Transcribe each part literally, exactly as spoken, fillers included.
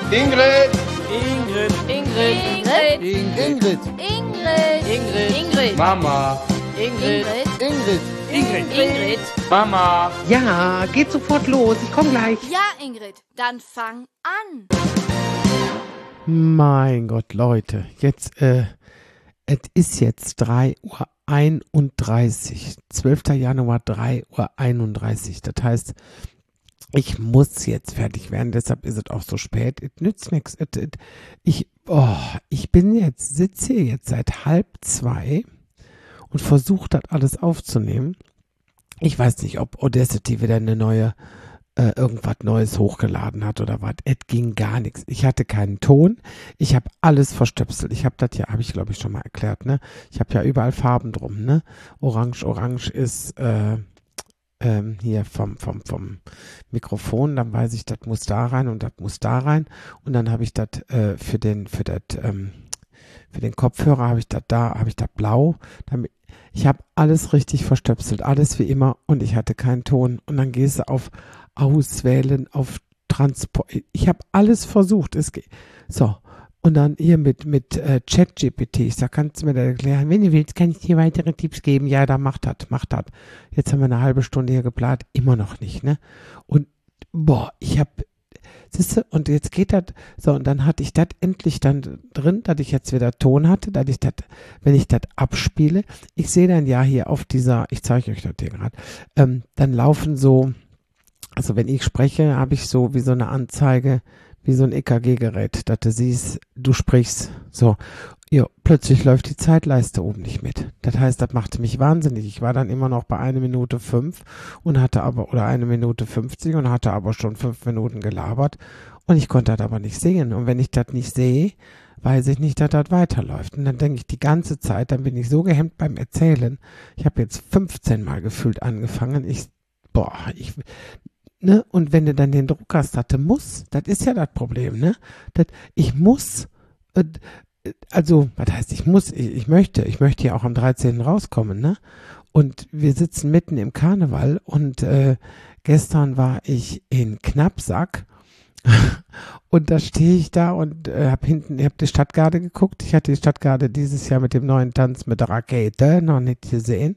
Ingrid. Ingrid. Ingrid. Ingrid. Ingrid. Ingrid. Ingrid. Ingrid. Mama. Ingrid. Ingrid. Ingrid. Ingrid. Mama. Ja, geht sofort los. Ich komm gleich. Ja, Ingrid, dann fang an. Mein Gott, Leute, jetzt, äh, es ist jetzt drei Uhr einunddreißig. zwölfter Januar, drei Uhr einunddreißig. Das heißt, ich muss jetzt fertig werden, deshalb ist es auch so spät. Es nützt nichts. Ich, oh, ich bin jetzt, sitze hier jetzt seit halb zwei und versuche das alles aufzunehmen. Ich weiß nicht, ob Audacity wieder eine neue, äh, irgendwas Neues hochgeladen hat oder was. Es ging gar nichts. Ich hatte keinen Ton. Ich habe alles verstöpselt. Ich habe das ja, habe ich glaube ich schon mal erklärt, ne? Ich habe ja überall Farben drum, ne? Orange, Orange ist, äh, ähm, hier vom, vom, vom Mikrofon, dann weiß ich, das muss da rein und das muss da rein. Und dann habe ich das, äh, für den, für das, ähm, für den Kopfhörer habe ich das da, habe ich das blau. Damit, ich habe alles richtig verstöpselt, alles wie immer und ich hatte keinen Ton. Und dann gehst du auf Auswählen, auf Transport. Ich habe alles versucht. Es geht. So. Und dann hier mit, mit äh, ChatGPT. Ich sag, kannst du mir das erklären? Wenn du willst, kann ich dir weitere Tipps geben. Ja, dann mach das, mach das. Jetzt haben wir eine halbe Stunde hier geplant. Immer noch nicht, ne? Und, boah, ich habe, siehst du, und jetzt geht das, so, und dann hatte ich das endlich dann drin, dass ich jetzt wieder Ton hatte, dass ich das, wenn ich das abspiele, ich sehe dann ja hier auf dieser, ich zeige euch das hier gerade, ähm, dann laufen so, also wenn ich spreche, habe ich so wie so eine Anzeige, wie so ein E K G-Gerät, dass du siehst, du sprichst, so, ja, plötzlich läuft die Zeitleiste oben nicht mit. Das heißt, das machte mich wahnsinnig. Ich war dann immer noch bei einer Minute fünf und hatte aber, oder eine Minute fünfzig und hatte aber schon fünf Minuten gelabert und ich konnte das aber nicht sehen. Und wenn ich das nicht sehe, weiß ich nicht, dass das weiterläuft. Und dann denke ich die ganze Zeit, dann bin ich so gehemmt beim Erzählen. Ich habe jetzt fünfzehn Mal gefühlt angefangen. Ich, boah, ich, ne, und wenn du dann den Druck hast, dass du musst, das ist ja das Problem, ne, das, ich muss, äh, also, was heißt, ich muss, ich, ich möchte, ich möchte ja auch am dreizehnten rauskommen, ne, und wir sitzen mitten im Karneval und äh, gestern war ich in Knappsack und da stehe ich da und äh, hab hinten, ich hab die Stadtgarde geguckt, ich hatte die Stadtgarde dieses Jahr mit dem neuen Tanz mit der Rakete noch nicht gesehen.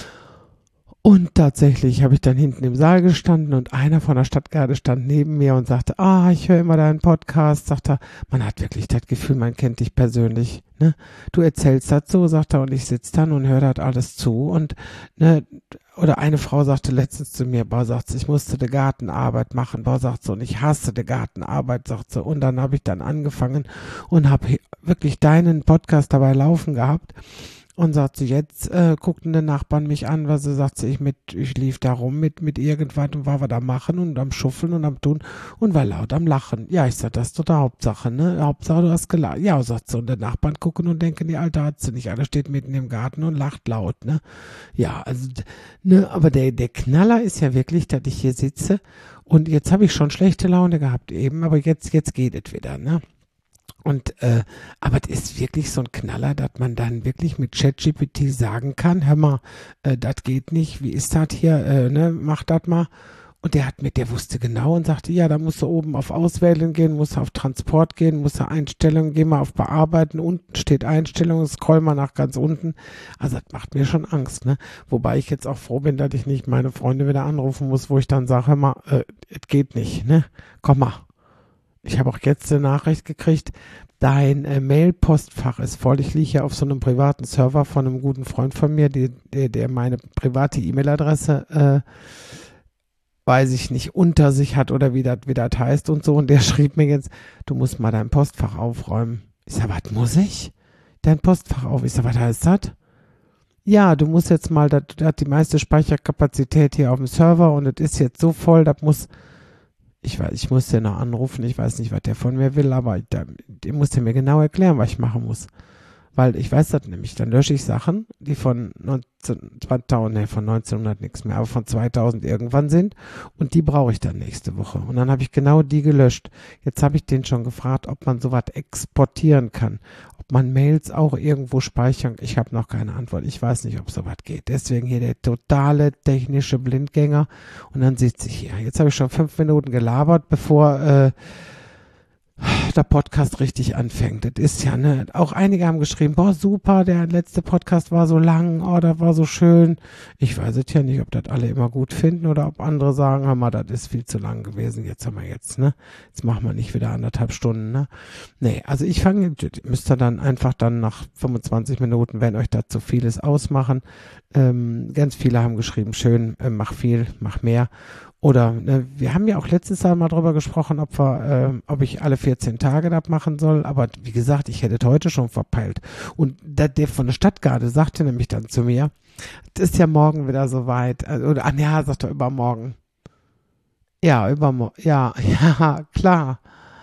Und tatsächlich habe ich dann hinten im Saal gestanden und einer von der Stadtgarde stand neben mir und sagte, ah, ich höre immer deinen Podcast, sagt er, man hat wirklich das Gefühl, man kennt dich persönlich, ne? Du erzählst das so, sagt er, und ich sitze dann und höre das alles zu und, ne, oder eine Frau sagte letztens zu mir, boah, sagt sie, ich musste die Gartenarbeit machen, boah, sagt sie, und ich hasse die Gartenarbeit, sagt sie, und dann habe ich dann angefangen und habe wirklich deinen Podcast dabei laufen gehabt. Und sagt sie, jetzt äh, guckten die Nachbarn mich an, weil sie sagt sie, ich mit, ich lief da rum mit, mit irgendwas und war was am machen und am Schuffeln und am Tun und war laut am Lachen. Ja, ich sag, das ist doch die Hauptsache, ne? Hauptsache, du hast gelacht. Ja, sagt sie, und die Nachbarn gucken und denken, die Alte hat sie nicht. Alle steht mitten im Garten und lacht laut, ne? Ja, also, ne, aber der, der Knaller ist ja wirklich, dass ich hier sitze und jetzt habe ich schon schlechte Laune gehabt eben, aber jetzt, jetzt geht es wieder, ne? Und, äh, aber das ist wirklich so ein Knaller, dass man dann wirklich mit ChatGPT sagen kann, hör mal, äh, das geht nicht, wie ist das hier, äh, ne, mach das mal. Und der hat mit, der wusste genau und sagte, ja, da musst du oben auf Auswählen gehen, musst du auf Transport gehen, musst du Einstellungen, geh mal auf Bearbeiten, unten steht Einstellungen, scroll mal nach ganz unten. Also das macht mir schon Angst, ne. Wobei ich jetzt auch froh bin, dass ich nicht meine Freunde wieder anrufen muss, wo ich dann sage, hör mal, äh, es geht nicht, ne, komm mal. Ich habe auch jetzt eine Nachricht gekriegt, dein äh, Mail-Postfach ist voll. Ich liege ja auf so einem privaten Server von einem guten Freund von mir, die, der, der meine private E-Mail-Adresse, äh, weiß ich nicht, unter sich hat oder wie das wie das heißt und so. Und der schrieb mir jetzt, du musst mal dein Postfach aufräumen. Ich sag, was muss ich? Dein Postfach auf. Ich sag, was heißt das? Ja, du musst jetzt mal, das hat die meiste Speicherkapazität hier auf dem Server und es ist jetzt so voll, das muss... Ich weiß, ich muss den noch anrufen, ich weiß nicht, was der von mir will, aber der, der muss der mir genau erklären, was ich machen muss. Weil ich weiß das nämlich, dann lösche ich Sachen, die von neunzehn, zweitausend, nee, von neunzehnhundert nichts mehr, aber von zweitausend irgendwann sind und die brauche ich dann nächste Woche. Und dann habe ich genau die gelöscht. Jetzt habe ich den schon gefragt, ob man sowas exportieren kann, ob man Mails auch irgendwo speichern. Ich habe noch keine Antwort. Ich weiß nicht, ob sowas geht. Deswegen hier der totale technische Blindgänger. Und dann sitze ich hier. Jetzt habe ich schon fünf Minuten gelabert, bevor äh, der Podcast richtig anfängt. Das ist ja, ne, auch einige haben geschrieben, boah, super, der letzte Podcast war so lang, oh, das war so schön. Ich weiß es ja nicht, ob das alle immer gut finden oder ob andere sagen, hör mal, das ist viel zu lang gewesen, jetzt haben wir jetzt, ne, jetzt machen wir nicht wieder anderthalb Stunden, ne. Nee, also ich fange, müsst ihr dann einfach dann nach fünfundzwanzig Minuten, wenn euch da zu viel ist, ausmachen. Ähm, ganz viele haben geschrieben, schön, äh, mach viel, mach mehr. Oder ne, wir haben ja auch letztes Mal mal drüber gesprochen, ob wir, äh, ob ich alle vierzehn Tage das machen soll. Aber wie gesagt, ich hätte es heute schon verpeilt. Und da, der von der Stadtgarde sagte nämlich dann zu mir, das ist ja morgen wieder soweit. Also, oder, ah, ja, sagt er übermorgen. Ja, übermorgen. Ja, ja, klar.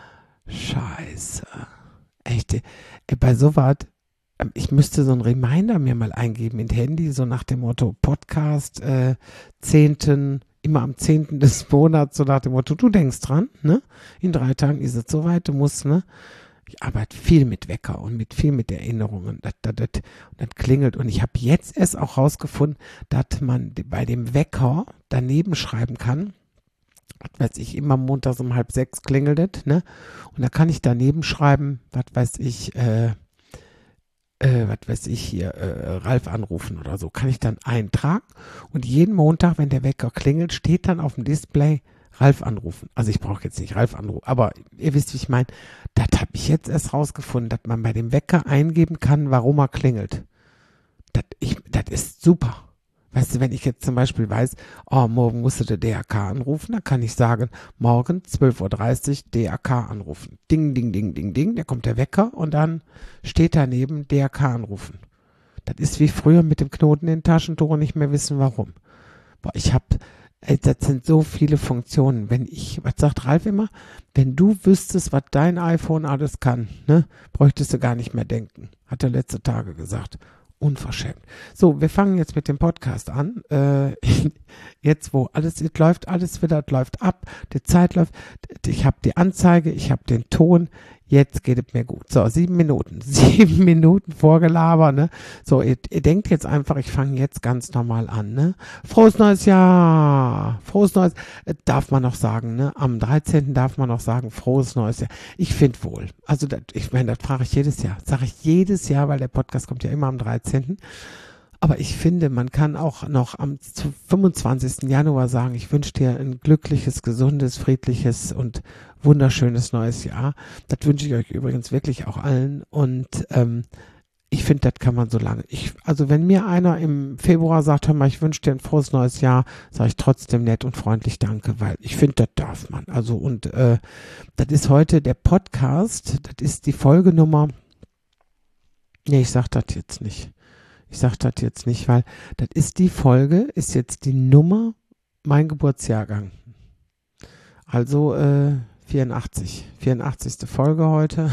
Scheiße. Echt. Äh, bei sowas, äh, ich müsste so einen Reminder mir mal eingeben in Handy, so nach dem Motto Podcast, äh, zehnten immer am zehnten des Monats, so nach dem Motto, du denkst dran, ne? In drei Tagen ist es soweit, du musst, ne? Ich arbeite viel mit Wecker und mit viel mit Erinnerungen. Das, das, das, das klingelt. Und ich habe jetzt erst auch rausgefunden, dass man bei dem Wecker daneben schreiben kann, was weiß ich, immer montags um halb sechs klingelt es, ne? Und da kann ich daneben schreiben, was weiß ich, äh, Äh, was weiß ich hier, äh, Ralf anrufen oder so, kann ich dann eintragen und jeden Montag, wenn der Wecker klingelt, steht dann auf dem Display Ralf anrufen. Also ich brauche jetzt nicht Ralf anrufen, aber ihr wisst, wie ich meine. Das habe ich jetzt erst rausgefunden, dass man bei dem Wecker eingeben kann, warum er klingelt. Das, ich, das ist super. Weißt du, wenn ich jetzt zum Beispiel weiß, oh, morgen musst du der D R K anrufen, dann kann ich sagen, morgen zwölf Uhr dreißig D R K anrufen. Ding, ding, ding, ding, ding, da kommt der Wecker und dann steht daneben D R K anrufen. Das ist wie früher mit dem Knoten in den Taschentuch und nicht mehr wissen, warum. Boah, ich hab, ey, das sind so viele Funktionen. Wenn ich, was sagt Ralf immer, wenn du wüsstest, was dein iPhone alles kann, ne, bräuchtest du gar nicht mehr denken, hat er letzte Tage gesagt. Unverschämt. So, wir fangen jetzt mit dem Podcast an. Äh, jetzt, wo alles, es läuft alles wieder, es läuft ab, die Zeit läuft. Ich habe die Anzeige, ich habe den Ton. Jetzt geht es mir gut. So, sieben Minuten. Sieben Minuten Vorgelaber, ne? So, ihr, ihr denkt jetzt einfach, ich fange jetzt ganz normal an, ne? Frohes neues Jahr! Frohes neues, äh, darf man noch sagen, ne? Am dreizehnten darf man noch sagen, frohes neues Jahr. Ich finde wohl. Also, das, ich meine, das frage ich jedes Jahr. Sage ich jedes Jahr, weil der Podcast kommt ja immer am dreizehnten Aber ich finde, man kann auch noch am fünfundzwanzigsten Januar sagen, ich wünsche dir ein glückliches, gesundes, friedliches und wunderschönes neues Jahr. Das wünsche ich euch übrigens wirklich auch allen. Und ähm, ich finde, das kann man so lange. Ich, also wenn mir einer im Februar sagt, hör mal, ich wünsche dir ein frohes neues Jahr, sage ich trotzdem nett und freundlich Danke, weil ich finde, das darf man. Also und äh, das ist heute der Podcast, das ist die Folgenummer. Nee, ich sag das jetzt nicht. Ich sag das jetzt nicht, weil das ist die Folge, ist jetzt die Nummer, mein Geburtsjahrgang. Also äh, vierundachtzig. vierundachtzigste Folge heute.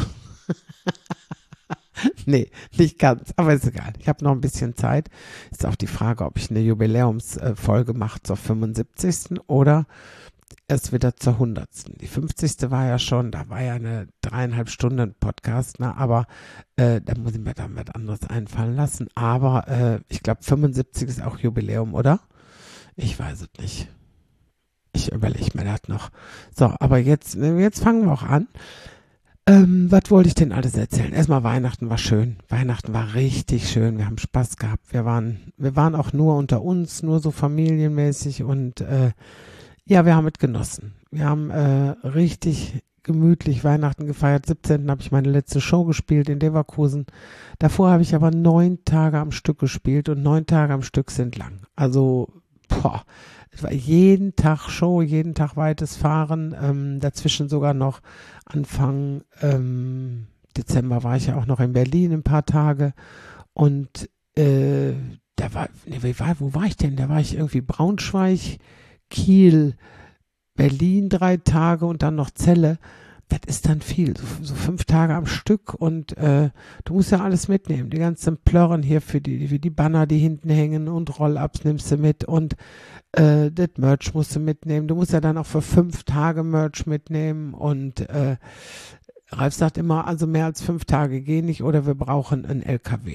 Nee, nicht ganz, aber ist egal. Ich habe noch ein bisschen Zeit. Ist auch die Frage, ob ich eine Jubiläumsfolge mache zur fünfundsiebzigsten oder erst wieder zur hundertsten. Die fünfzigste war ja schon, da war ja eine dreieinhalb Stunden Podcast, ne? Aber äh, da muss ich mir dann was anderes einfallen lassen. Aber äh, ich glaube, fünfundsiebzig ist auch Jubiläum, oder? Ich weiß es nicht. Ich überlege mir das noch. So, aber jetzt, jetzt fangen wir auch an. Ähm, was wollte ich denn alles erzählen? Erstmal Weihnachten war schön. Weihnachten war richtig schön. Wir haben Spaß gehabt. Wir waren, wir waren auch nur unter uns, nur so familienmäßig und äh, ja, wir haben es genossen. Wir haben äh, richtig gemütlich Weihnachten gefeiert. siebzehnten habe ich meine letzte Show gespielt in Leverkusen. Davor habe ich aber neun Tage am Stück gespielt und neun Tage am Stück sind lang. Also, boah, es war jeden Tag Show, jeden Tag weites Fahren. Ähm, dazwischen sogar noch Anfang ähm, Dezember war ich ja auch noch in Berlin ein paar Tage und äh, da war, nee, wie war, wo war ich denn? Da war ich irgendwie Braunschweig, Kiel, Berlin drei Tage und dann noch Celle. Das ist dann viel, so, so fünf Tage am Stück und äh, du musst ja alles mitnehmen. Die ganzen Plörren hier für die, für die Banner, die hinten hängen und Roll-Ups nimmst du mit und äh, das Merch musst du mitnehmen. Du musst ja dann auch für fünf Tage Merch mitnehmen und äh, Ralf sagt immer, also mehr als fünf Tage gehen nicht oder wir brauchen einen L K W.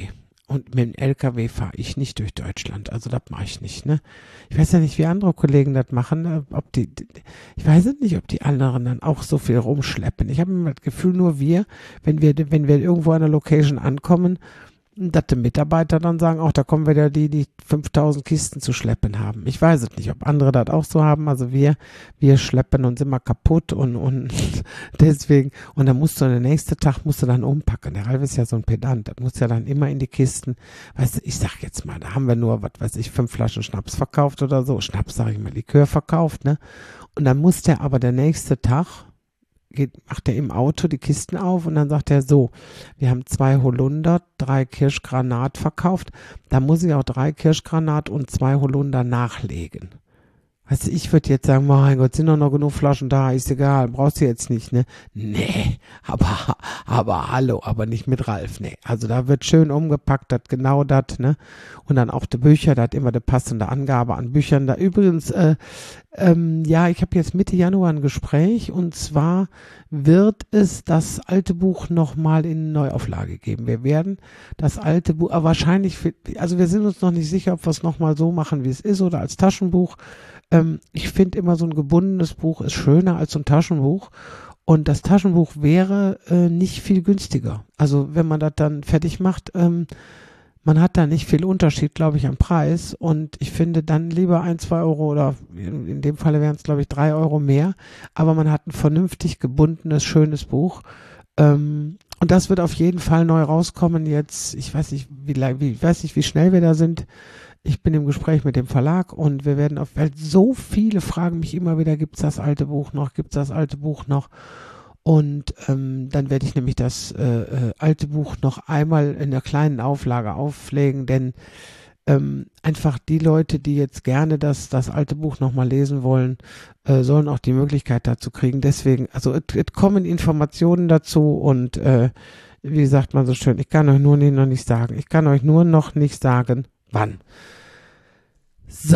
Und mit dem L K W fahre ich nicht durch Deutschland. Also das mache ich nicht, ne? Ich weiß ja nicht, wie andere Kollegen das machen. Ob die, ich weiß nicht, ob die anderen dann auch so viel rumschleppen. Ich habe immer das Gefühl, nur wir, wenn wir, wenn wir irgendwo an der Location ankommen, dass die Mitarbeiter dann sagen, auch da kommen wieder die, die fünftausend Kisten zu schleppen haben. Ich weiß es nicht, ob andere das auch so haben. Also wir, wir schleppen uns immer kaputt und, und deswegen, und dann musst du, der nächste Tag musst du dann umpacken. Der Ralf ist ja so ein Pedant, das muss ja dann immer in die Kisten. Weißt du, ich sag jetzt mal, da haben wir nur, was weiß ich, fünf Flaschen Schnaps verkauft oder so. Schnaps, sag ich mal, Likör verkauft, ne? Und dann muss der aber der nächste Tag, Geht, macht er im Auto die Kisten auf und dann sagt er so, wir haben zwei Holunder, drei Kirschgranat verkauft, da muss ich auch drei Kirschgranat und zwei Holunder nachlegen. Weißt du, ich würde jetzt sagen, mein Gott, sind doch noch genug Flaschen da, ist egal, brauchst du jetzt nicht, ne? Nee, aber, aber hallo, aber nicht mit Ralf, ne? Also da wird schön umgepackt, das genau das, ne? Und dann auch die Bücher, da hat immer die passende Angabe an Büchern. Da übrigens, äh, ähm, ja, ich habe jetzt Mitte Januar ein Gespräch und zwar wird es das alte Buch nochmal in Neuauflage geben. Wir werden das alte Buch, aber wahrscheinlich, für, also wir sind uns noch nicht sicher, ob wir es nochmal so machen, wie es ist oder als Taschenbuch. Ähm, ich finde immer, so ein gebundenes Buch ist schöner als so ein Taschenbuch. Und das Taschenbuch wäre äh, nicht viel günstiger. Also wenn man das dann fertig macht, ähm, man hat da nicht viel Unterschied, glaube ich, am Preis. Und ich finde dann lieber ein, zwei Euro oder in, in dem Falle wären es, glaube ich, drei Euro mehr. Aber man hat ein vernünftig gebundenes, schönes Buch. Ähm, und das wird auf jeden Fall neu rauskommen jetzt. Ich weiß nicht, wie, wie, ich weiß nicht, wie schnell wir da sind. Ich bin im Gespräch mit dem Verlag und wir werden auf, weil so viele fragen mich immer wieder, gibt's das alte Buch noch, gibt's das alte Buch noch? Und ähm, dann werde ich nämlich das äh, äh, alte Buch noch einmal in der kleinen Auflage auflegen, denn ähm, einfach die Leute, die jetzt gerne das, das alte Buch nochmal lesen wollen, äh, sollen auch die Möglichkeit dazu kriegen. Deswegen, also es kommen Informationen dazu und äh, wie sagt man so schön, ich kann euch nur noch nicht sagen, ich kann euch nur noch nicht sagen, wann. So,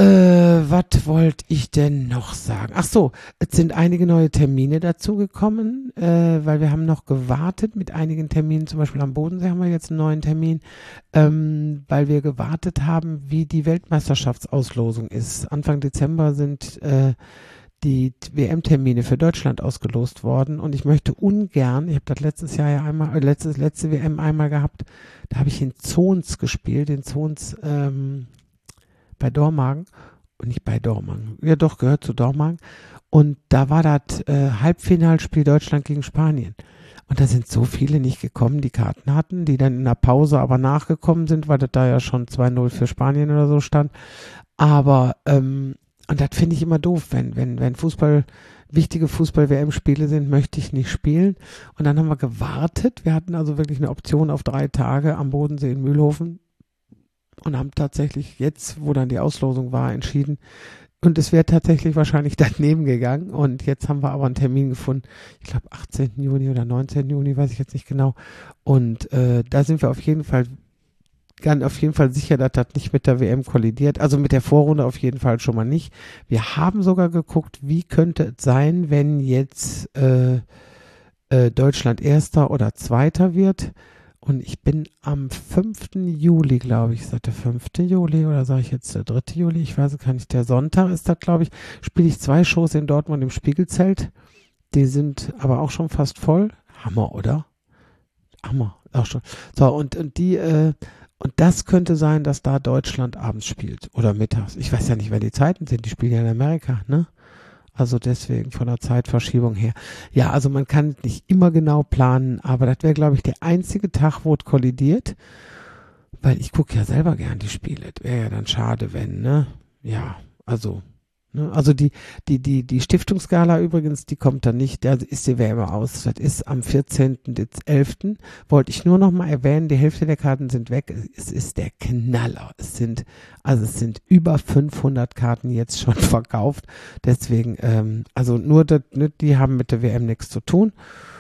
äh, was wollte ich denn noch sagen? Ach so, es sind einige neue Termine dazugekommen, äh, weil wir haben noch gewartet mit einigen Terminen, zum Beispiel am Bodensee haben wir jetzt einen neuen Termin, ähm, weil wir gewartet haben, wie die Weltmeisterschaftsauslosung ist. Anfang Dezember sind äh, die W M-Termine für Deutschland ausgelost worden und ich möchte ungern, ich habe das letztes Jahr ja einmal, äh, letztes, letzte W M einmal gehabt, da habe ich in Zons gespielt, in Zons, ähm, bei Dormagen und nicht bei Dormagen, ja doch, gehört zu Dormagen und da war das äh, Halbfinalspiel Deutschland gegen Spanien und da sind so viele nicht gekommen, die Karten hatten, die dann in der Pause aber nachgekommen sind, weil das da ja schon zwei null für Spanien oder so stand, aber ähm, und das finde ich immer doof, wenn, wenn, wenn Fußball, wichtige Fußball-W M-Spiele sind, möchte ich nicht spielen und dann haben wir gewartet, wir hatten also wirklich eine Option auf drei Tage am Bodensee in Mühlhofen, und haben tatsächlich jetzt, wo dann die Auslosung war, entschieden. Und es wäre tatsächlich wahrscheinlich daneben gegangen. Und jetzt haben wir aber einen Termin gefunden. Ich glaube achtzehnten Juni oder neunzehnten Juni, weiß ich jetzt nicht genau. Und äh, da sind wir auf jeden Fall ganz auf jeden Fall sicher, dass das nicht mit der W M kollidiert. Also mit der Vorrunde auf jeden Fall schon mal nicht. Wir haben sogar geguckt, wie könnte es sein, wenn jetzt äh, äh, Deutschland Erster oder Zweiter wird. Und ich bin am fünften Juli, glaube ich, ist das der fünfte Juli oder sage ich jetzt der dritte Juli? Ich weiß es gar nicht. Der Sonntag ist das, glaube ich, spiele ich zwei Shows in Dortmund im Spiegelzelt. Die sind aber auch schon fast voll. Hammer, oder? Hammer, auch schon. So, und, und die, äh, und das könnte sein, dass da Deutschland abends spielt oder mittags. Ich weiß ja nicht, wer die Zeiten sind. Die spielen ja in Amerika, ne? Also deswegen von der Zeitverschiebung her. Ja, also man kann nicht immer genau planen, aber das wäre, glaube ich, der einzige Tag, wo es kollidiert, weil ich gucke ja selber gern die Spiele. Das wäre ja dann schade, wenn, ne? Ja, also, ne? Also die, die, die, die Stiftungsgala übrigens, die kommt dann nicht, da ist die W M aus. Das ist am vierzehnten elften Wollte ich nur noch mal erwähnen, die Hälfte der Karten sind weg. Es ist der Knaller. Es sind, also es sind über fünfhundert Karten jetzt schon verkauft. Deswegen, ähm, also nur, das, ne, die haben mit der W M nichts zu tun.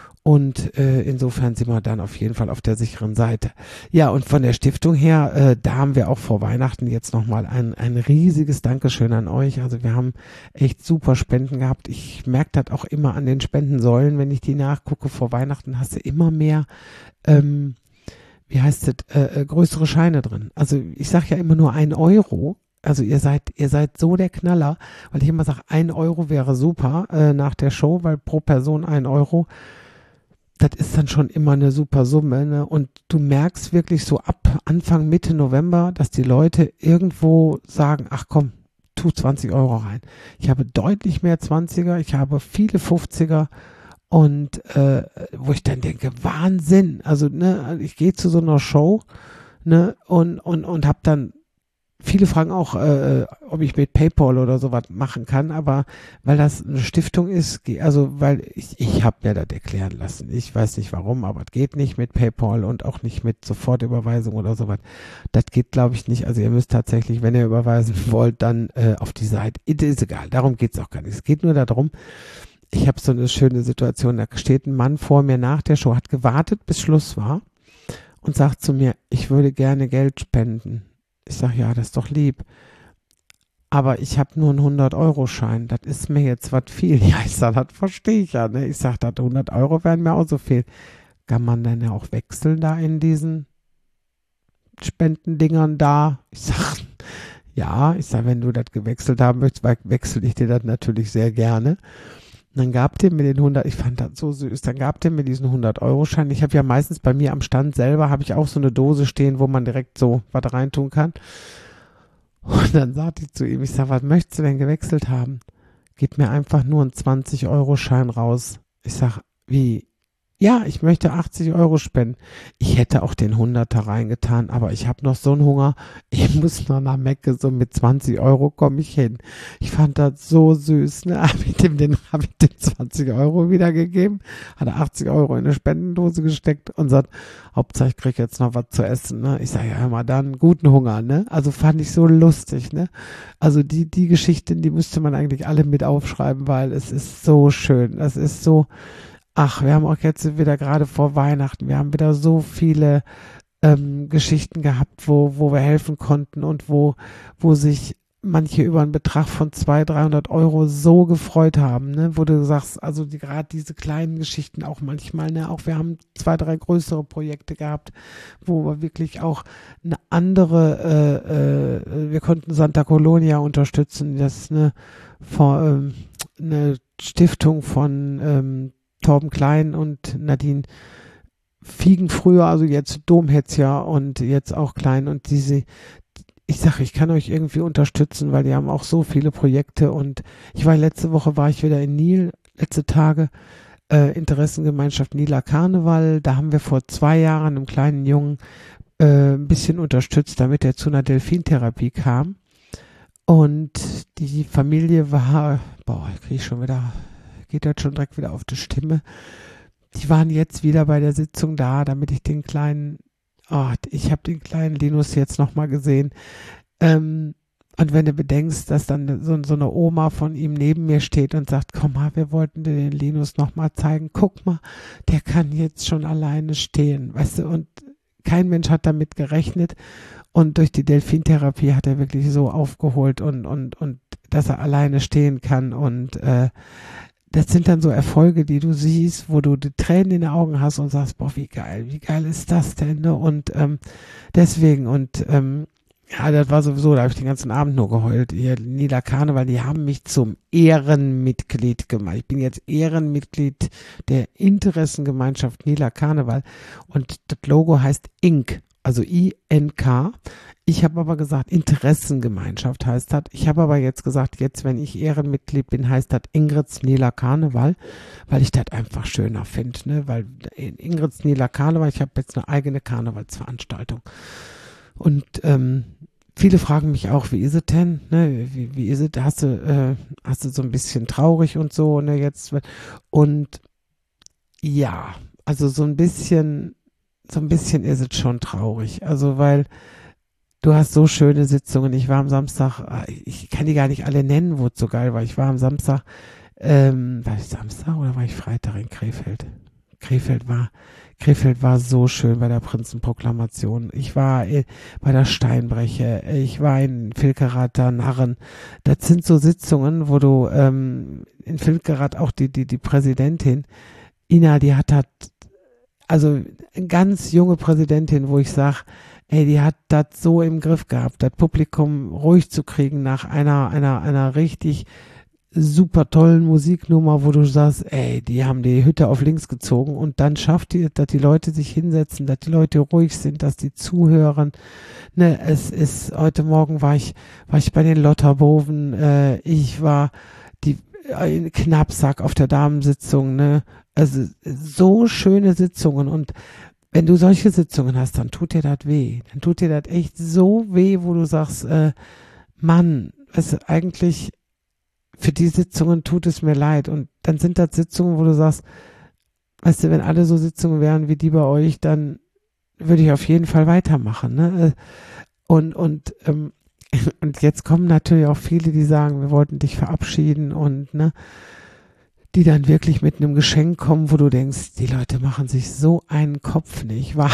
Und äh, insofern sind wir dann auf jeden Fall auf der sicheren Seite. Ja, und von der Stiftung her, äh, da haben wir auch vor Weihnachten jetzt nochmal ein, ein riesiges Dankeschön an euch. Also wir haben echt super Spenden gehabt. Ich merke das auch immer an den Spendensäulen, wenn ich die nachgucke. Vor Weihnachten hast du immer mehr, ähm, wie heißt es, äh, größere Scheine drin. Also ich sage ja immer nur ein Euro. Also ihr seid, ihr seid so der Knaller, weil ich immer sage, ein Euro wäre super äh, nach der Show, weil pro Person ein Euro, das ist dann schon immer eine super Summe. Ne? Und du merkst wirklich so ab Anfang, Mitte November, dass die Leute irgendwo sagen, ach komm, tu zwanzig Euro rein. Ich habe deutlich mehr zwanziger, ich habe viele fünfziger und äh, wo ich dann denke, Wahnsinn. Also ne, ich gehe zu so einer Show ne, und, und, und habe dann viele fragen auch, äh, ob ich mit PayPal oder sowas machen kann, aber weil das eine Stiftung ist, also weil ich, ich habe mir das erklären lassen. Ich weiß nicht warum, aber es geht nicht mit PayPal und auch nicht mit Sofortüberweisung oder sowas. Das geht, glaube ich, nicht. Also ihr müsst tatsächlich, wenn ihr überweisen wollt, dann äh, auf die Seite. Ist egal, darum geht es auch gar nicht. Es geht nur darum, ich habe so eine schöne Situation, da steht ein Mann vor mir nach der Show, hat gewartet, bis Schluss war und sagt zu mir, ich würde gerne Geld spenden. Ich sage, ja, das ist doch lieb. Aber ich habe nur einen hundert-Euro-Schein. Das ist mir jetzt was viel. Ja, ich sage, das verstehe ich ja. Ne? Ich sage, das hundert Euro wären mir auch so viel. Kann man dann ja auch wechseln da in diesen Spendendingern da? Ich sage, ja. Ich sage, wenn du das gewechselt haben möchtest, wechsle ich dir das natürlich sehr gerne. Und dann gab der mir den hundert, ich fand das so süß, dann gab der mir diesen hundert-Euro-Schein. Ich habe ja meistens bei mir am Stand selber, habe ich auch so eine Dose stehen, wo man direkt so was reintun kann. Und dann sagte ich zu ihm, ich sage, was möchtest du denn gewechselt haben? Gib mir einfach nur einen zwanzig-Euro-Schein raus. Ich sage, wie? Ja, ich möchte achtzig Euro spenden. Ich hätte auch den hunderter reingetan, aber ich habe noch so einen Hunger. Ich muss noch nach Mecke, so mit zwanzig Euro komme ich hin. Ich fand das so süß. Ne? Habe ich dem den, hab ich dem zwanzig Euro wiedergegeben, hat er achtzig Euro in eine Spendendose gesteckt und sagt, Hauptsache ich kriege jetzt noch was zu essen. Ne? Ich sage, ja, hör mal, dann guten Hunger. Ne? Also fand ich so lustig. Ne? Also die, die Geschichten, die müsste man eigentlich alle mit aufschreiben, weil es ist so schön. Es ist so... Ach, wir haben auch jetzt wieder gerade vor Weihnachten, wir haben wieder so viele ähm, Geschichten gehabt, wo, wo wir helfen konnten und wo, wo sich manche über einen Betrag von zweihundert, dreihundert Euro so gefreut haben, ne? Wo du sagst, also die, gerade diese kleinen Geschichten auch manchmal, ne? Auch wir haben zwei, drei größere Projekte gehabt, wo wir wirklich auch eine andere, äh, äh, wir konnten Santa Colonia unterstützen, das ist eine, von, ähm, eine Stiftung von ähm, Torben Klein und Nadine Fiegen früher, also jetzt Domhetzja und jetzt auch Klein und diese, ich sage, ich kann euch irgendwie unterstützen, weil die haben auch so viele Projekte und ich war letzte Woche, war ich wieder in Nil, letzte Tage, äh, Interessengemeinschaft Nieler Karneval, da haben wir vor zwei Jahren einem kleinen Jungen äh, ein bisschen unterstützt, damit er zu einer Delfintherapie kam und die Familie war, boah, kriege ich schon wieder... geht das schon direkt wieder auf die Stimme. Die waren jetzt wieder bei der Sitzung da, damit ich den kleinen, oh, ich habe den kleinen Linus jetzt nochmal gesehen. Ähm, und wenn du bedenkst, dass dann so, so eine Oma von ihm neben mir steht und sagt, komm mal, wir wollten dir den Linus nochmal zeigen, guck mal, der kann jetzt schon alleine stehen, weißt du, und kein Mensch hat damit gerechnet. Und durch die Delfintherapie hat er wirklich so aufgeholt und, und, und, dass er alleine stehen kann und, äh, das sind dann so Erfolge, die du siehst, wo du die Tränen in den Augen hast und sagst, boah, wie geil, wie geil ist das denn? Ne? Und ähm, deswegen, und ähm, ja, das war sowieso, da habe ich den ganzen Abend nur geheult. Hier, Nieler Karneval, die haben mich zum Ehrenmitglied gemacht. Ich bin jetzt Ehrenmitglied der Interessengemeinschaft Nieler Karneval und das Logo heißt I N K, also I N K. Ich habe aber gesagt, Interessengemeinschaft heißt das. Ich habe aber jetzt gesagt, jetzt, wenn ich Ehrenmitglied bin, heißt das Ingrid's Nieler Karneval, weil ich das einfach schöner finde, ne? Weil Ingrid's Nieler Karneval, ich habe jetzt eine eigene Karnevalsveranstaltung. Und ähm, viele fragen mich auch, wie ist es denn? Ne? Wie, wie ist es? Hast du, äh, hast du so ein bisschen traurig und so, ne, jetzt? Und ja, also so ein bisschen, so ein bisschen ist es schon traurig. Also, weil du hast so schöne Sitzungen. Ich war am Samstag, ich kann die gar nicht alle nennen, wo es so geil war. Ich war am Samstag, ähm, war ich Samstag oder war ich Freitag in Krefeld? Krefeld war, Krefeld war so schön bei der Prinzenproklamation. Ich war äh, bei der Steinbreche, ich war in Vilkerath, Narren. Das sind so Sitzungen, wo du ähm, in Vilkerath auch die, die, die Präsidentin, Ina, die hat halt also eine ganz junge Präsidentin, wo ich sage, ey, die hat das so im Griff gehabt, das Publikum ruhig zu kriegen nach einer, einer, einer richtig super tollen Musiknummer, wo du sagst, ey, die haben die Hütte auf links gezogen und dann schafft die, dass die Leute sich hinsetzen, dass die Leute ruhig sind, dass die zuhören. Ne, es ist, heute Morgen war ich, war ich bei den Lotterboven, äh, ich war die äh, Knappsack auf der Damensitzung, ne, also so schöne Sitzungen und wenn du solche Sitzungen hast, dann tut dir das weh, dann tut dir das echt so weh, wo du sagst, äh, Mann, weißt du, eigentlich für die Sitzungen tut es mir leid. Und dann sind das Sitzungen, wo du sagst, weißt du, wenn alle so Sitzungen wären wie die bei euch, dann würde ich auf jeden Fall weitermachen. Ne? Und, und, ähm, und jetzt kommen natürlich auch viele, die sagen, wir wollten dich verabschieden und ne, die dann wirklich mit einem Geschenk kommen, wo du denkst, die Leute machen sich so einen Kopf nicht. Ich war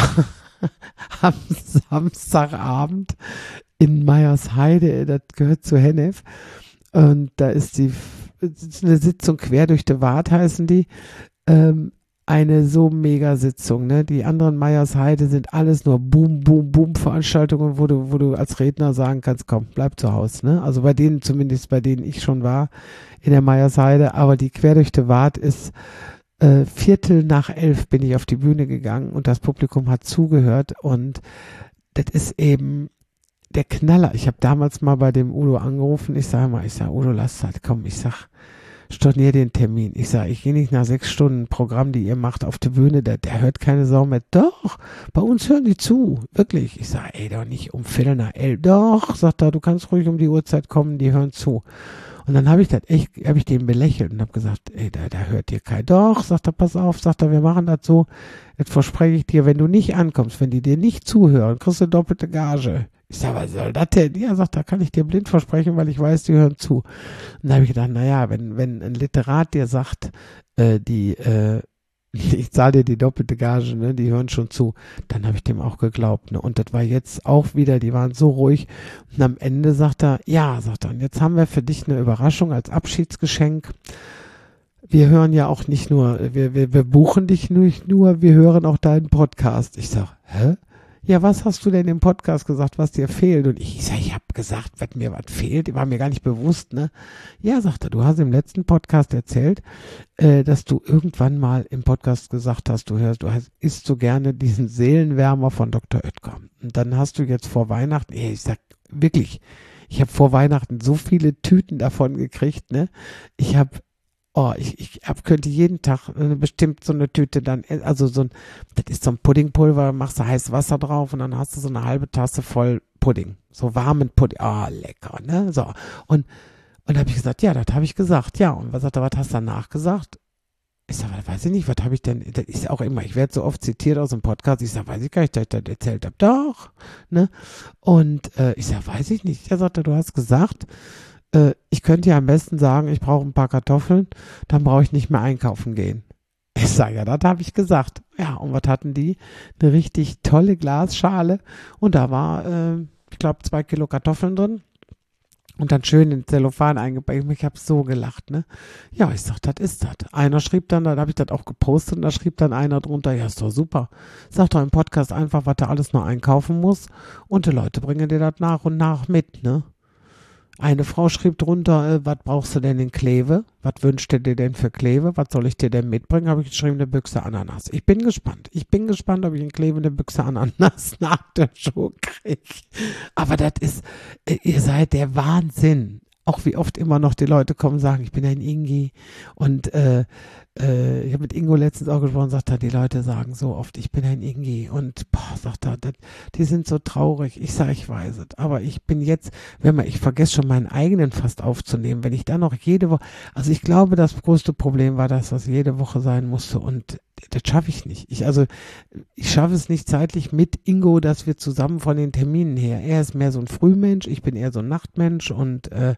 am Samstagabend in Meyersheide, das gehört zu Hennef. Und da ist die eine Sitzung quer durch die Waadt, heißen die. Ähm, eine so mega Sitzung, ne? Die anderen Meyersheide sind alles nur Boom, Boom, Boom Veranstaltungen, wo du, wo du als Redner sagen kannst, komm, bleib zu Hause, ne? Also bei denen, zumindest bei denen ich schon war, in der Meyersheide, aber die quer durch die Waadt ist äh, Viertel nach elf bin ich auf die Bühne gegangen und das Publikum hat zugehört und das ist eben der Knaller. Ich habe damals mal bei dem Udo angerufen. Ich sage mal, ich sage, Udo, lass das, komm, ich sag, stornier den Termin. Ich sage, ich gehe nicht nach sechs Stunden Programm, die ihr macht, auf die Bühne, der, der hört keine Sau mehr. Doch, bei uns hören die zu, wirklich. Ich sage, ey, doch nicht um Viertel nach elf. Doch, sagt er, du kannst ruhig um die Uhrzeit kommen, die hören zu. Und dann habe ich das echt, habe ich den belächelt und habe gesagt, ey, da, da hört dir kein. Doch, sagt er, pass auf, sagt er, wir machen das so. Jetzt verspreche ich dir, wenn du nicht ankommst, wenn die dir nicht zuhören, kriegst du doppelte Gage. Ich sag, was soll das denn? Ja, sagt er, kann ich dir blind versprechen, weil ich weiß, die hören zu. Und da habe ich gedacht, naja, wenn, wenn ein Literat dir sagt, äh, die, äh, ich zahle dir die doppelte Gage, ne, die hören schon zu, dann habe ich dem auch geglaubt, ne, und das war jetzt auch wieder, die waren so ruhig und am Ende sagt er, ja, sagt er, und jetzt haben wir für dich eine Überraschung als Abschiedsgeschenk. Wir hören ja auch nicht nur, wir, wir, wir buchen dich nicht nur, wir hören auch deinen Podcast. Ich sag, hä? Ja, was hast du denn im Podcast gesagt, was dir fehlt? Und ich sag, ich habe gesagt, was mir was fehlt, war mir gar nicht bewusst, ne? Ja, sagt er, du hast im letzten Podcast erzählt, äh, dass du irgendwann mal im Podcast gesagt hast, du hörst, du hast, isst so gerne diesen Seelenwärmer von Doktor Oetker. Und dann hast du jetzt vor Weihnachten, ey, ich sag, wirklich, ich habe vor Weihnachten so viele Tüten davon gekriegt, ne? Ich habe Oh, ich, ich hab, könnte jeden Tag äh, bestimmt so eine Tüte dann, also so ein, das ist so ein Puddingpulver, machst du heißes Wasser drauf und dann hast du so eine halbe Tasse voll Pudding, so warmen Pudding, ah, oh, lecker, ne, so. Und, und da habe ich gesagt, ja, das habe ich gesagt, ja, und was sagt er, was hast du danach gesagt? Ich sag, weiß ich nicht, was habe ich denn, das ist auch immer, ich werde so oft zitiert aus dem Podcast, ich sag, weiß ich gar nicht, dass ich das erzählt habe, doch, ne, und äh, ich sag, weiß ich nicht, er sagte, du hast gesagt, ich könnte ja am besten sagen, ich brauche ein paar Kartoffeln, dann brauche ich nicht mehr einkaufen gehen. Ich sage, ja, das habe ich gesagt. Ja, und was hatten die? Eine richtig tolle Glasschale und da war, äh, ich glaube, zwei Kilo Kartoffeln drin und dann schön in Zellophan eingepackt. Ich habe so gelacht, ne? Ja, ich sag, das ist das. Einer schrieb dann, da habe ich das auch gepostet und da schrieb dann einer drunter, ja, ist doch super. Sag doch im Podcast einfach, was du alles noch einkaufen musst und die Leute bringen dir das nach und nach mit, ne? Eine Frau schrieb drunter, äh, was brauchst du denn in Kleve? Was wünschst du dir denn für Kleve? Was soll ich dir denn mitbringen? Habe ich geschrieben, eine Büchse Ananas. Ich bin gespannt. Ich bin gespannt, ob ich in Kleve eine Büchse Ananas nach der Show kriege. Aber das ist, äh, ihr seid der Wahnsinn. Auch wie oft immer noch die Leute kommen und sagen, ich bin ein Ingi. Und äh, äh, ich habe mit Ingo letztens auch gesprochen, sagt er, die Leute sagen so oft, ich bin ein Ingi. Und boah, sagt er, das, die sind so traurig. Ich sage, ich weiß es. Aber ich bin jetzt, wenn man, ich vergesse schon meinen eigenen fast aufzunehmen, wenn ich dann noch jede Woche, also ich glaube, das größte Problem war, dass das jede Woche sein musste und das schaffe ich nicht. Ich, also, ich schaffe es nicht zeitlich mit Ingo, dass wir zusammen von den Terminen her. Er ist mehr so ein Frühmensch, ich bin eher so ein Nachtmensch und äh,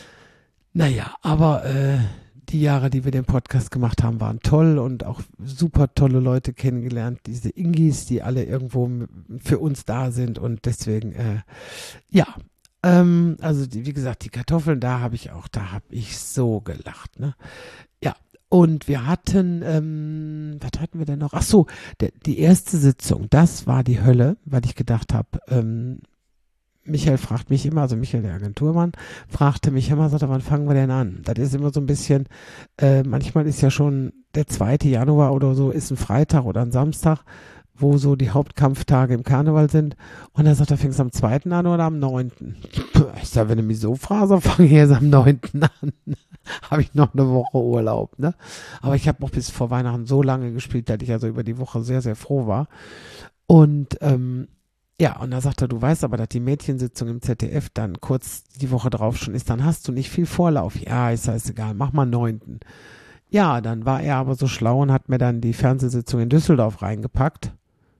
naja, aber äh, die Jahre, die wir den Podcast gemacht haben, waren toll und auch super tolle Leute kennengelernt. Diese Ingis, die alle irgendwo für uns da sind und deswegen, äh, ja, ähm, also die, wie gesagt, die Kartoffeln, da habe ich auch, da habe ich so gelacht, ne? Ja. Und wir hatten, ähm, was hatten wir denn noch? Ach so, der, die erste Sitzung, das war die Hölle, weil ich gedacht habe, ähm, Michael fragt mich immer, also Michael, der Agenturmann, fragte mich immer, sagt er, wann fangen wir denn an? Das ist immer so ein bisschen, äh, manchmal ist ja schon der zweite Januar oder so, ist ein Freitag oder ein Samstag, wo so die Hauptkampftage im Karneval sind. Und er sagt, er fängst am zweiten an oder am neunten Ich sage, wenn du mich so fragst, dann fange ich erst am neunten an. Habe ich noch eine Woche Urlaub, ne? Aber ich habe auch bis vor Weihnachten so lange gespielt, dass ich also über die Woche sehr, sehr froh war. Und, ähm, ja, und da sagt er, du weißt aber, dass die Mädchensitzung im Z D F dann kurz die Woche drauf schon ist, dann hast du nicht viel Vorlauf. Ja, ist das egal, mach mal neunten Ja, dann war er aber so schlau und hat mir dann die Fernsehsitzung in Düsseldorf reingepackt.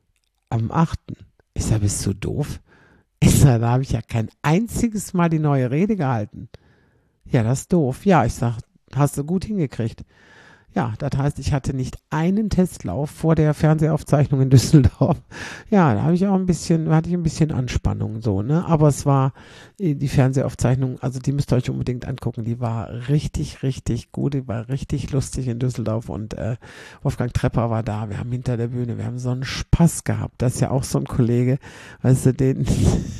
Am achten Ich sag, bist du doof? Ich sag, da habe ich ja kein einziges Mal die neue Rede gehalten. Ja, das ist doof. Ja, ich sag, hast du gut hingekriegt. Ja, das heißt, ich hatte nicht einen Testlauf vor der Fernsehaufzeichnung in Düsseldorf. Ja, da habe ich auch ein bisschen, hatte ich ein bisschen Anspannung so, ne? Aber es war äh, die Fernsehaufzeichnung, also die müsst ihr euch unbedingt angucken. Die war richtig, richtig gut, die war richtig lustig in Düsseldorf und äh, Wolfgang Trepper war da. Wir haben hinter der Bühne, wir haben so einen Spaß gehabt. Das ist ja auch so ein Kollege, weißt du, den,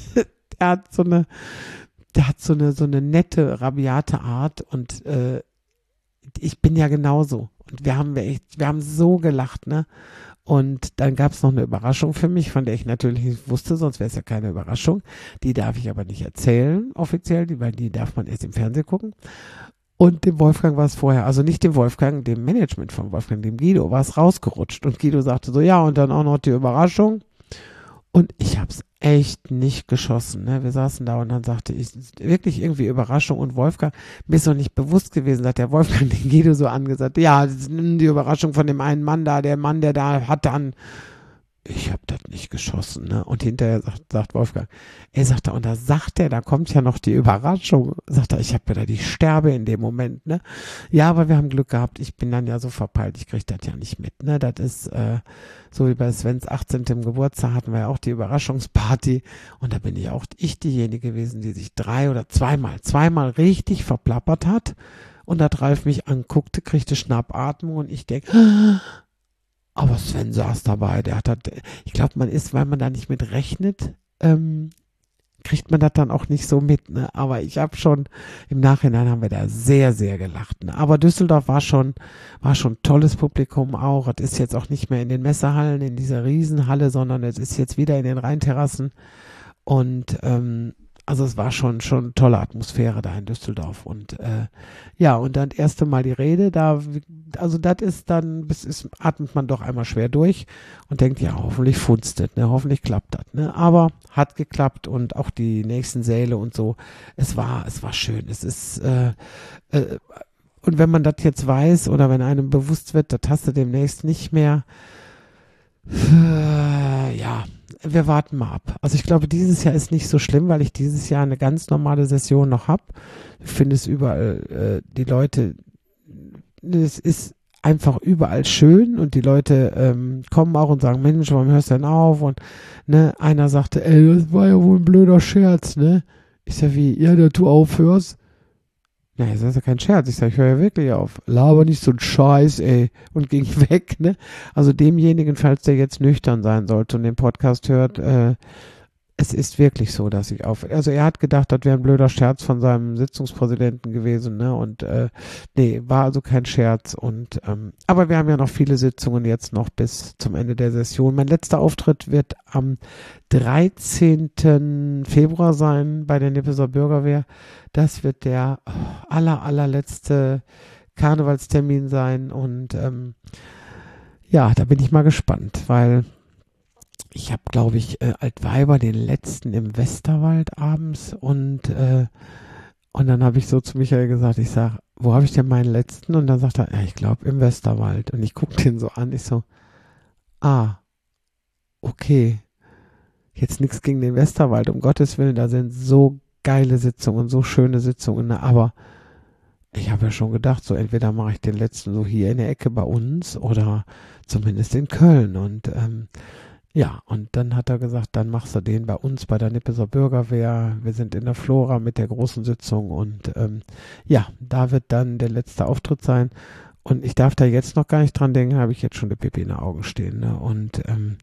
der hat so eine, der hat so eine, so eine nette, rabiate Art und äh, ich bin ja genauso. Und wir haben echt, wir haben so gelacht, ne? Und dann gab es noch eine Überraschung für mich, von der ich natürlich nicht wusste, sonst wäre es ja keine Überraschung. Die darf ich aber nicht erzählen, offiziell, die, weil die darf man erst im Fernsehen gucken. Und dem Wolfgang war es vorher, also nicht dem Wolfgang, dem Management von Wolfgang, dem Guido, war es rausgerutscht. Und Guido sagte so, ja, und dann auch noch die Überraschung. Und ich habe es echt nicht geschossen. Ne? Wir saßen da und dann sagte ich, wirklich irgendwie Überraschung. Und Wolfgang, mir ist noch nicht bewusst gewesen, dass der Wolfgang den Guido so angesagt, ja, das ist die Überraschung von dem einen Mann da, der Mann, der da hat dann, ich habe das nicht geschossen. Ne? Und hinterher sagt, sagt Wolfgang, er sagt, und da sagt er, da kommt ja noch die Überraschung. Sagt er, ich habe ja da die Sterbe in dem Moment. Ne? Ja, aber wir haben Glück gehabt. Ich bin dann ja so verpeilt, ich kriege das ja nicht mit. Ne? Das ist äh, so wie bei Svens achtzehnten Geburtstag hatten wir ja auch die Überraschungsparty. Und da bin ich auch ich diejenige gewesen, die sich drei oder zweimal, zweimal richtig verplappert hat. Und da Ralf mich anguckte, kriegte Schnappatmung und ich denke, aber Sven saß dabei, der hat das, ich glaube, man ist, weil man da nicht mit rechnet, ähm, kriegt man das dann auch nicht so mit, ne? Aber ich habe schon, im Nachhinein haben wir da sehr, sehr gelacht, ne? Aber Düsseldorf war schon, war schon tolles Publikum auch. Es ist jetzt auch nicht mehr in den Messehallen, in dieser Riesenhalle, sondern es ist jetzt wieder in den Rheinterrassen. Und ähm, also es war schon schon eine tolle Atmosphäre da in Düsseldorf und äh, ja, und dann das erste Mal die Rede, da, also das ist dann, bis ist, atmet man doch einmal schwer durch und denkt, ja, hoffentlich funzt das, ne, hoffentlich klappt das, ne, aber hat geklappt und auch die nächsten Säle und so, es war, es war schön, es ist, äh, äh, und wenn man das jetzt weiß oder wenn einem bewusst wird, das hast du demnächst nicht mehr, äh, ja, wir warten mal ab. Also ich glaube, dieses Jahr ist nicht so schlimm, weil ich dieses Jahr eine ganz normale Session noch habe. Ich finde es überall, äh, die Leute, es ist einfach überall schön und die Leute ähm, kommen auch und sagen, Mensch, warum hörst du denn auf? Und ne, einer sagte, ey, das war ja wohl ein blöder Scherz, ne? Ich sag, wie, ja, dass du aufhörst? Nee, das ist ja kein Scherz. Ich sag, ich höre ja wirklich auf. Laber nicht so ein Scheiß, ey. Und ging weg, ne? Also demjenigen, falls der jetzt nüchtern sein sollte und den Podcast hört, äh, es ist wirklich so, dass ich auf... Also er hat gedacht, das wäre ein blöder Scherz von seinem Sitzungspräsidenten gewesen, ne? Und äh, nee, war also kein Scherz. Und ähm, aber wir haben ja noch viele Sitzungen jetzt noch bis zum Ende der Session. Mein letzter Auftritt wird am dreizehnten Februar sein bei der Nippeser Bürgerwehr. Das wird der aller, allerletzte Karnevalstermin sein und ähm, ja, da bin ich mal gespannt, weil ich habe, glaube ich, äh, Altweiber den letzten im Westerwald abends und äh, und dann habe ich so zu Michael gesagt, ich sage, wo habe ich denn meinen letzten? Und dann sagt er, ja, ich glaube im Westerwald. Und ich gucke den so an, ich so, ah, okay, jetzt nichts gegen den Westerwald, um Gottes Willen, da sind so geile Sitzungen, so schöne Sitzungen, ne? Aber ich habe ja schon gedacht, so entweder mache ich den letzten so hier in der Ecke bei uns oder zumindest in Köln und ähm, ja, und dann hat er gesagt, dann machst du den bei uns bei der Nippeser Bürgerwehr. Wir sind in der Flora mit der großen Sitzung und ähm, ja, da wird dann der letzte Auftritt sein. und ich darf da jetzt noch gar nicht dran denken, habe ich jetzt schon die Pipi in den Augen stehen. Ne? Und ähm,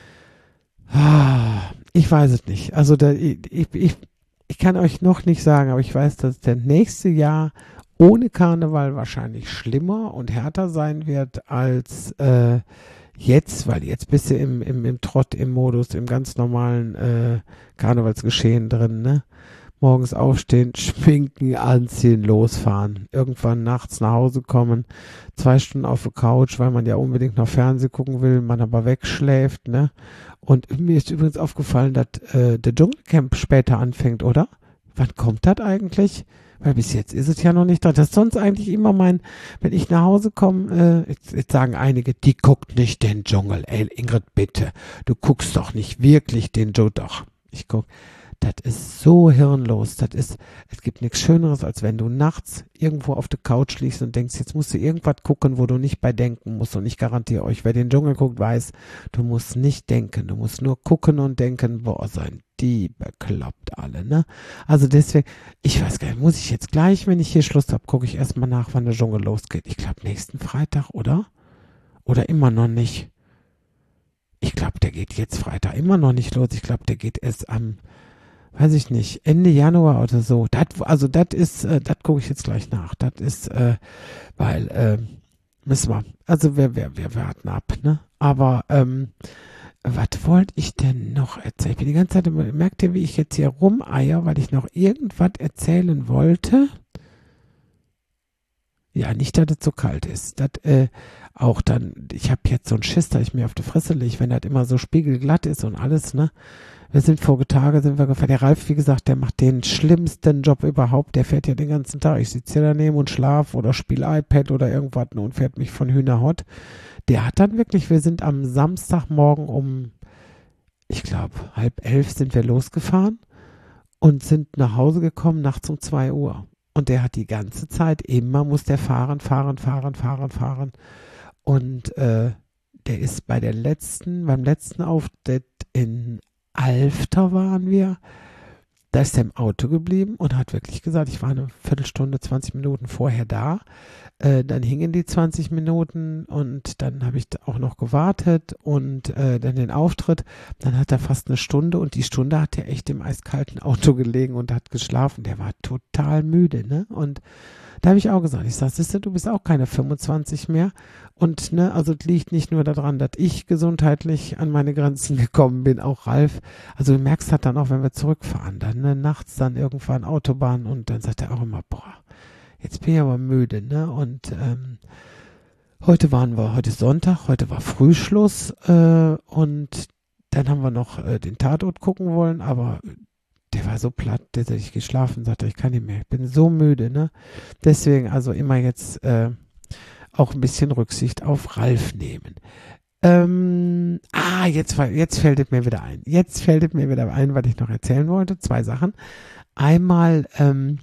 ah, ich weiß es nicht. Also da, ich, ich, ich kann euch noch nicht sagen, aber ich weiß, dass der nächste Jahr ohne Karneval wahrscheinlich schlimmer und härter sein wird als äh, jetzt, weil jetzt bist du im, im, im Trott, im Modus, im ganz normalen äh, Karnevalsgeschehen drin, ne? Morgens aufstehen, schminken, anziehen, losfahren. Irgendwann nachts nach Hause kommen, zwei Stunden auf der Couch, weil man ja unbedingt noch Fernsehen gucken will, man aber wegschläft, ne? Und mir ist übrigens aufgefallen, dass äh, der Dschungelcamp später anfängt, oder? Wann kommt das eigentlich? Weil bis jetzt ist es ja noch nicht da. Das ist sonst eigentlich immer mein, wenn ich nach Hause komme, äh, jetzt, jetzt sagen einige, die guckt nicht den Dschungel. Ey, Ingrid, bitte, du guckst doch nicht wirklich den Dschungel. Doch, ich guck. Das ist so hirnlos. Das ist, es gibt nichts Schöneres, als wenn du nachts irgendwo auf der Couch liegst und denkst, jetzt musst du irgendwas gucken, wo du nicht bei denken musst. Und ich garantiere euch, wer den Dschungel guckt, weiß, du musst nicht denken. Du musst nur gucken und denken, boah, sein die bekloppt alle, ne? Also deswegen, ich weiß gar nicht, muss ich jetzt gleich, wenn ich hier Schluss habe, gucke ich erstmal nach, wann der Dschungel losgeht. Ich glaube, nächsten Freitag, oder? Oder immer noch nicht? Ich glaube, der geht jetzt Freitag immer noch nicht los. Ich glaube, der geht erst am, weiß ich nicht, Ende Januar oder so. Dat, also das ist, äh, das gucke ich jetzt gleich nach. Das ist, äh, weil, äh, müssen wir, also wir, wir, wir warten ab, ne? Aber, ähm, was wollte ich denn noch erzählen? Ich bin die ganze Zeit, merkt ihr, wie ich jetzt hier rumeier, weil ich noch irgendwas erzählen wollte? Ja, nicht, dass es so kalt ist. Das, äh, auch dann, ich habe jetzt so einen Schiss, dass ich mir auf die Fresse lege, wenn das immer so spiegelglatt ist und alles, ne? Wir sind vorige Tage, sind wir gefahren. Der Ralf, wie gesagt, der macht den schlimmsten Job überhaupt. Der fährt ja den ganzen Tag. Ich sitze hier daneben und schlaf oder spiele iPad oder irgendwas und fährt mich von Hühnerhott. Der hat dann wirklich, wir sind am Samstagmorgen um, ich glaube, halb elf sind wir losgefahren und sind nach Hause gekommen nachts um zwei Uhr. Und der hat die ganze Zeit, immer muss der fahren, fahren, fahren, fahren, fahren. Und äh, der ist bei der letzten, beim letzten Auftritt in Alfter waren wir, da ist er im Auto geblieben und hat wirklich gesagt, ich war eine Viertelstunde, zwanzig Minuten vorher da. Äh, dann hingen die zwanzig Minuten und dann habe ich auch noch gewartet und äh, dann den Auftritt. Dann hat er fast eine Stunde und die Stunde hat er echt im eiskalten Auto gelegen und hat geschlafen. Der war total müde, ne? Und da habe ich auch gesagt, ich sage, siehste, du bist auch keine fünfundzwanzig mehr. Und ne, also es liegt nicht nur daran, dass ich gesundheitlich an meine Grenzen gekommen bin, auch Ralf. Also du merkst halt dann auch, wenn wir zurückfahren, dann ne, nachts dann irgendwann Autobahn und dann sagt er auch immer, boah, jetzt bin ich aber müde, ne? Und ähm, heute waren wir, heute ist Sonntag, heute war Frühschluss äh, und dann haben wir noch äh, den Tatort gucken wollen, aber der war so platt, der hat ich geschlafen, sagte, ich kann nicht mehr, ich bin so müde, ne? Deswegen also immer jetzt äh, auch ein bisschen Rücksicht auf Ralf nehmen. Ähm, ah, jetzt, jetzt fällt es mir wieder ein. Jetzt fällt es mir wieder ein, was ich noch erzählen wollte. Zwei Sachen. Einmal, ähm,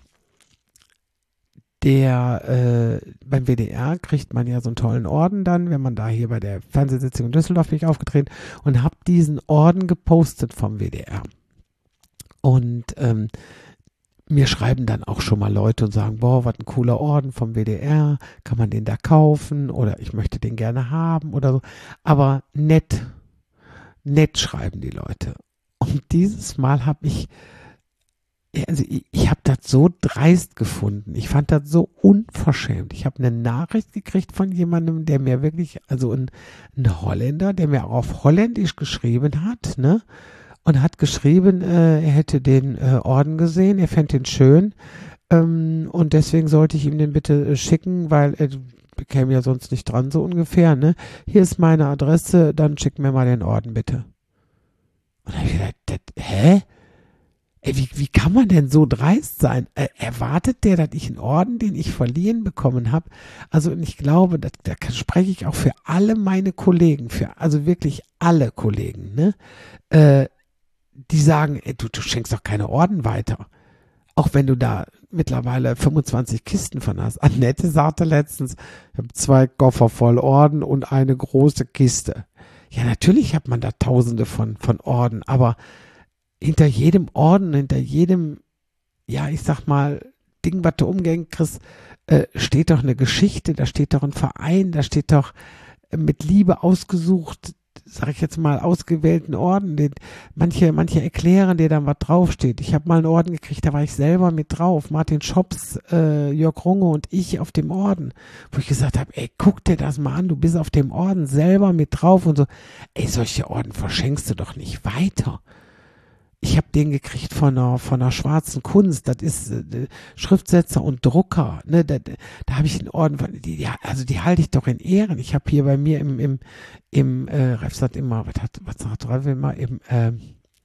der, äh, beim W D R kriegt man ja so einen tollen Orden dann, wenn man da hier bei der Fernsehsitzung in Düsseldorf bin ich aufgetreten und habe diesen Orden gepostet vom W D R. Und ähm, mir schreiben dann auch schon mal Leute und sagen, boah, was ein cooler Orden vom W D R, kann man den da kaufen oder ich möchte den gerne haben oder so. Aber nett, nett schreiben die Leute. Und dieses Mal habe ich, also ich, ich habe das so dreist gefunden. Ich fand das so unverschämt. Ich habe eine Nachricht gekriegt von jemandem, der mir wirklich, also ein, ein Holländer, der mir auch auf Holländisch geschrieben hat, ne? Und hat geschrieben, äh, er hätte den äh, Orden gesehen, er fände den schön ähm, und deswegen sollte ich ihm den bitte äh, schicken, weil er käme ja sonst nicht dran, so ungefähr, ne? Hier ist meine Adresse, dann schick mir mal den Orden bitte. Und dann habe ich gedacht, das, hä? Ey, wie, wie kann man denn so dreist sein? Äh, erwartet der, dass ich einen Orden, den ich verliehen bekommen habe? Also und ich glaube, da spreche ich auch für alle meine Kollegen, für also wirklich alle Kollegen, ne? Äh, die sagen, ey, du, du schenkst doch keine Orden weiter. Auch wenn du da mittlerweile fünfundzwanzig Kisten von hast. Annette sagte letztens, ich habe zwei Koffer voll Orden und eine große Kiste. Ja, natürlich hat man da tausende von, von Orden, aber hinter jedem Orden, hinter jedem, ja, ich sag mal, Ding, was du umgehängt kriegst, äh, steht doch eine Geschichte, da steht doch ein Verein, da steht doch äh, mit Liebe ausgesucht, sag ich jetzt mal, ausgewählten Orden, den manche, manche erklären dir dann, was draufsteht. Ich habe mal einen Orden gekriegt, da war ich selber mit drauf. Martin Schops, äh, Jörg Runge und ich auf dem Orden, wo ich gesagt habe, ey, guck dir das mal an, du bist auf dem Orden selber mit drauf und so. Ey, solche Orden verschenkst du doch nicht weiter. Ich habe den gekriegt von einer, von einer schwarzen Kunst, das ist äh, Schriftsetzer und Drucker, ne, da, da habe ich einen Orden von, die, ja, also die halte ich doch in Ehren. Ich habe hier bei mir im, im, im, äh, Ralf sagt immer, was hat, was sagt Ralf immer, im, ähm,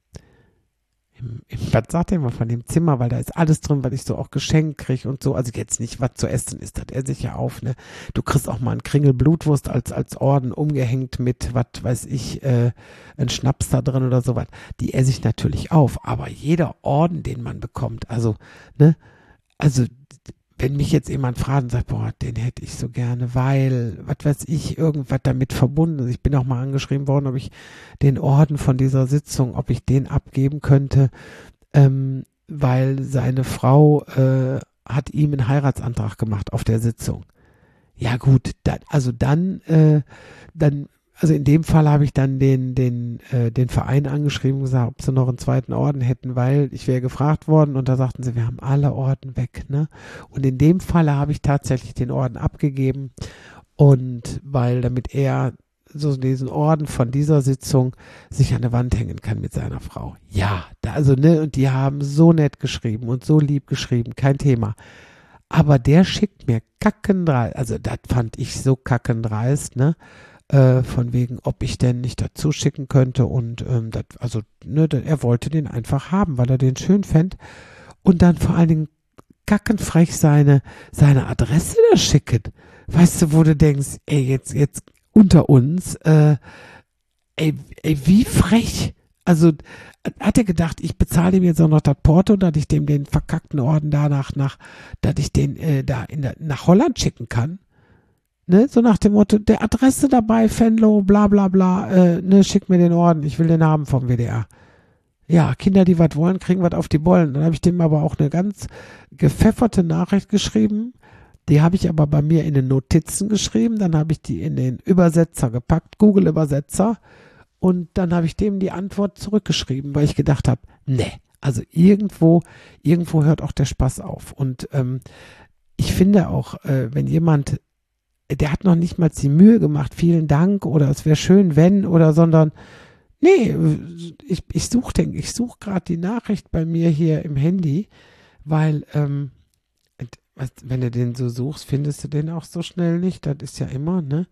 im, im, was sagt er immer von dem Zimmer, weil da ist alles drin, weil ich so auch geschenkt kriege und so, also jetzt nicht, was zu essen ist, das er sich ja auf, ne, du kriegst auch mal einen Kringel Blutwurst als, als Orden umgehängt mit, was weiß ich, äh, ein Schnaps da drin oder sowas, die esse ich natürlich auf, aber jeder Orden, den man bekommt, also, ne, also, wenn mich jetzt jemand fragt und sagt, boah, den hätte ich so gerne, weil, was weiß ich, irgendwas damit verbunden ist. Ich bin auch mal angeschrieben worden, ob ich den Orden von dieser Sitzung, ob ich den abgeben könnte, ähm, weil seine Frau äh, hat ihm einen Heiratsantrag gemacht auf der Sitzung. Ja gut, dann, also dann, äh, dann, also in dem Fall habe ich dann den, den, äh, den Verein angeschrieben und gesagt, ob sie noch einen zweiten Orden hätten, weil ich wäre gefragt worden und da sagten sie, wir haben alle Orden weg, ne? Und in dem Falle habe ich tatsächlich den Orden abgegeben und weil damit er so diesen Orden von dieser Sitzung sich an der Wand hängen kann mit seiner Frau. Ja, da, also, ne, und die haben so nett geschrieben und so lieb geschrieben, kein Thema. Aber der schickt mir kackendreist, also das fand ich so kackendreist, ne? Äh, von wegen, ob ich denn nicht dazu schicken könnte und ähm, dat, also ne, dat, er wollte den einfach haben, weil er den schön fänd und dann vor allen Dingen kackenfrech seine seine Adresse da schicken. Weißt du, wo du denkst, ey, jetzt jetzt unter uns, äh, ey, ey, wie frech. Also hat er gedacht, ich bezahle ihm jetzt auch noch das Porto, dass ich dem den verkackten Orden danach nach, dass ich den äh, da in der, nach Holland schicken kann. Ne, so nach dem Motto, der Adresse dabei, Venlo, bla bla bla, äh, ne, schick mir den Orden, ich will den haben vom W D R. Ja, Kinder, die was wollen, kriegen was auf die Bollen. Dann habe ich dem aber auch eine ganz gepfefferte Nachricht geschrieben, die habe ich aber bei mir in den Notizen geschrieben, dann habe ich die in den Übersetzer gepackt, Google-Übersetzer, und dann habe ich dem die Antwort zurückgeschrieben, weil ich gedacht habe, ne, also irgendwo, irgendwo hört auch der Spaß auf. Und ähm, ich finde auch, äh, wenn jemand der hat noch nicht mal die Mühe gemacht, vielen Dank oder es wäre schön, wenn oder, sondern nee, ich, ich suche den, ich suche gerade die Nachricht bei mir hier im Handy, weil ähm, wenn du den so suchst, findest du den auch so schnell nicht, das ist ja immer, ne?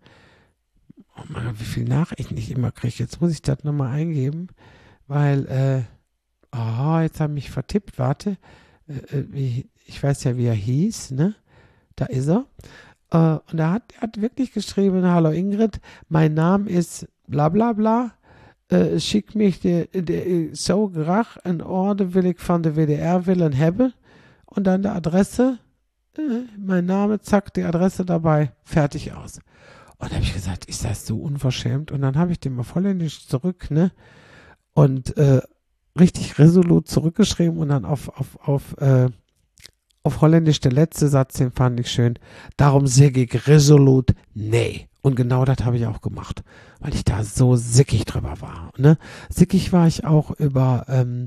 Oh mein Gott, wie viele Nachrichten ich immer kriege, jetzt muss ich das nochmal eingeben, weil, äh, oh, jetzt habe ich mich vertippt, warte, äh, wie, ich weiß ja, wie er hieß, ne? Da ist er. Uh, und er hat, er hat wirklich geschrieben, hallo Ingrid, mein Name ist bla bla bla, uh, schick mich de, de, so graag een Orde will ich von der W D R willen hebben und dann die Adresse, uh, mein Name, zack, die Adresse dabei, fertig aus. Und da habe ich gesagt, ist das so unverschämt? Und dann habe ich dem mal vollständig zurück, ne, und uh, richtig resolut zurückgeschrieben und dann auf, auf, auf, äh, auf Holländisch der letzte Satz, den fand ich schön. Darum sage ich resolut nee. Und genau das habe ich auch gemacht, weil ich da so sickig drüber war. Ne? Sickig war ich auch über ähm,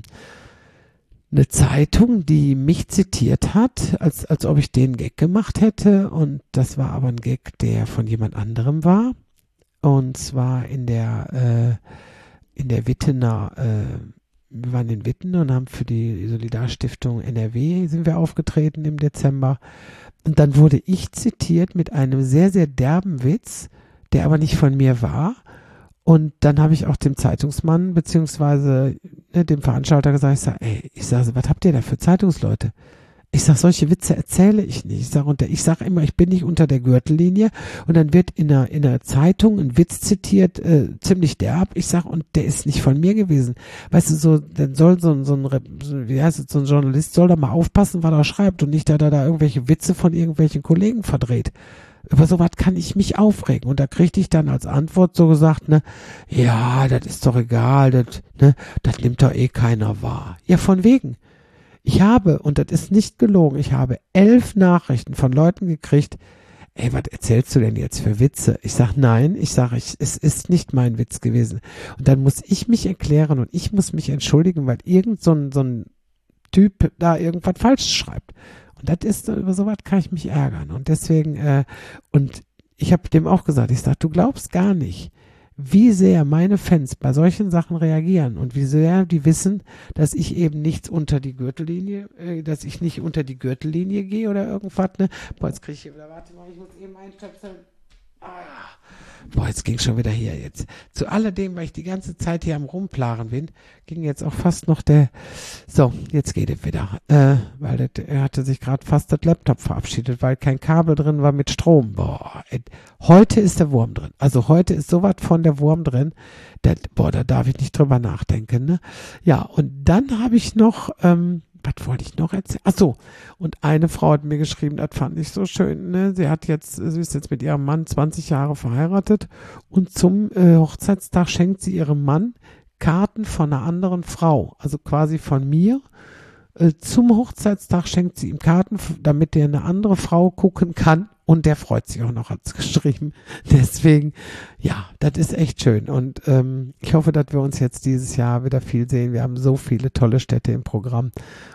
eine Zeitung, die mich zitiert hat, als, als ob ich den Gag gemacht hätte. Und das war aber ein Gag, der von jemand anderem war. Und zwar in der, äh, in der Wittener äh, wir waren in Witten und haben für die Solidarstiftung N R W sind wir aufgetreten im Dezember. Und dann wurde ich zitiert mit einem sehr, sehr derben Witz, der aber nicht von mir war. Und dann habe ich auch dem Zeitungsmann beziehungsweise ne, dem Veranstalter gesagt, ich sage, ey, ich sage, was habt ihr da für Zeitungsleute? Ich sage, solche Witze erzähle ich nicht. Ich sage ich sag immer, ich bin nicht unter der Gürtellinie und dann wird in einer, in einer Zeitung ein Witz zitiert, äh, ziemlich derb. Ich sage, und der ist nicht von mir gewesen. Weißt du, so, dann soll so, so ein, wie heißt es, so ein Journalist soll da mal aufpassen, was er schreibt und nicht, da da, da irgendwelche Witze von irgendwelchen Kollegen verdreht. Über sowas kann ich mich aufregen. Und da kriegte ich dann als Antwort so gesagt, ne, ja, das ist doch egal, das, ne, das nimmt doch eh keiner wahr. Ja, von wegen. Ich habe, und das ist nicht gelogen, ich habe elf Nachrichten von Leuten gekriegt, ey, was erzählst du denn jetzt für Witze? Ich sag nein, ich sage, ich, es ist nicht mein Witz gewesen. Und dann muss ich mich erklären und ich muss mich entschuldigen, weil irgend so ein, so ein Typ da irgendwas falsch schreibt. Und das ist, über sowas kann ich mich ärgern. Und deswegen, äh, und ich habe dem auch gesagt, ich sage, du glaubst gar nicht, wie sehr meine Fans bei solchen Sachen reagieren und wie sehr die wissen, dass ich eben nichts unter die Gürtellinie, äh, dass ich nicht unter die Gürtellinie gehe oder irgendwas, ne? Boah, jetzt kriege ich hier wieder, warte mal, ich muss eben einstöpseln. Ah. Boah, jetzt ging schon wieder hier jetzt. Zu alledem, weil ich die ganze Zeit hier am Rumplaren bin, ging jetzt auch fast noch der, so, jetzt geht es wieder, äh, weil das, er hatte sich gerade fast das Laptop verabschiedet, weil kein Kabel drin war mit Strom. Boah, ey, heute ist der Wurm drin. Also heute ist sowas von der Wurm drin, der, boah, da darf ich nicht drüber nachdenken, ne? Ja, und dann habe ich noch, ähm, was wollte ich noch erzählen? Ach so, und eine Frau hat mir geschrieben, das fand ich so schön, ne? Sie hat jetzt, sie ist jetzt mit ihrem Mann zwanzig Jahre verheiratet und zum äh, Hochzeitstag schenkt sie ihrem Mann Karten von einer anderen Frau, also quasi von mir. Äh, zum Hochzeitstag schenkt sie ihm Karten, damit der eine andere Frau gucken kann. Und der freut sich auch noch, hat es geschrieben. Deswegen, ja, das ist echt schön. Und ähm, ich hoffe, dass wir uns jetzt dieses Jahr wieder viel sehen. Wir haben so viele tolle Städte im Programm.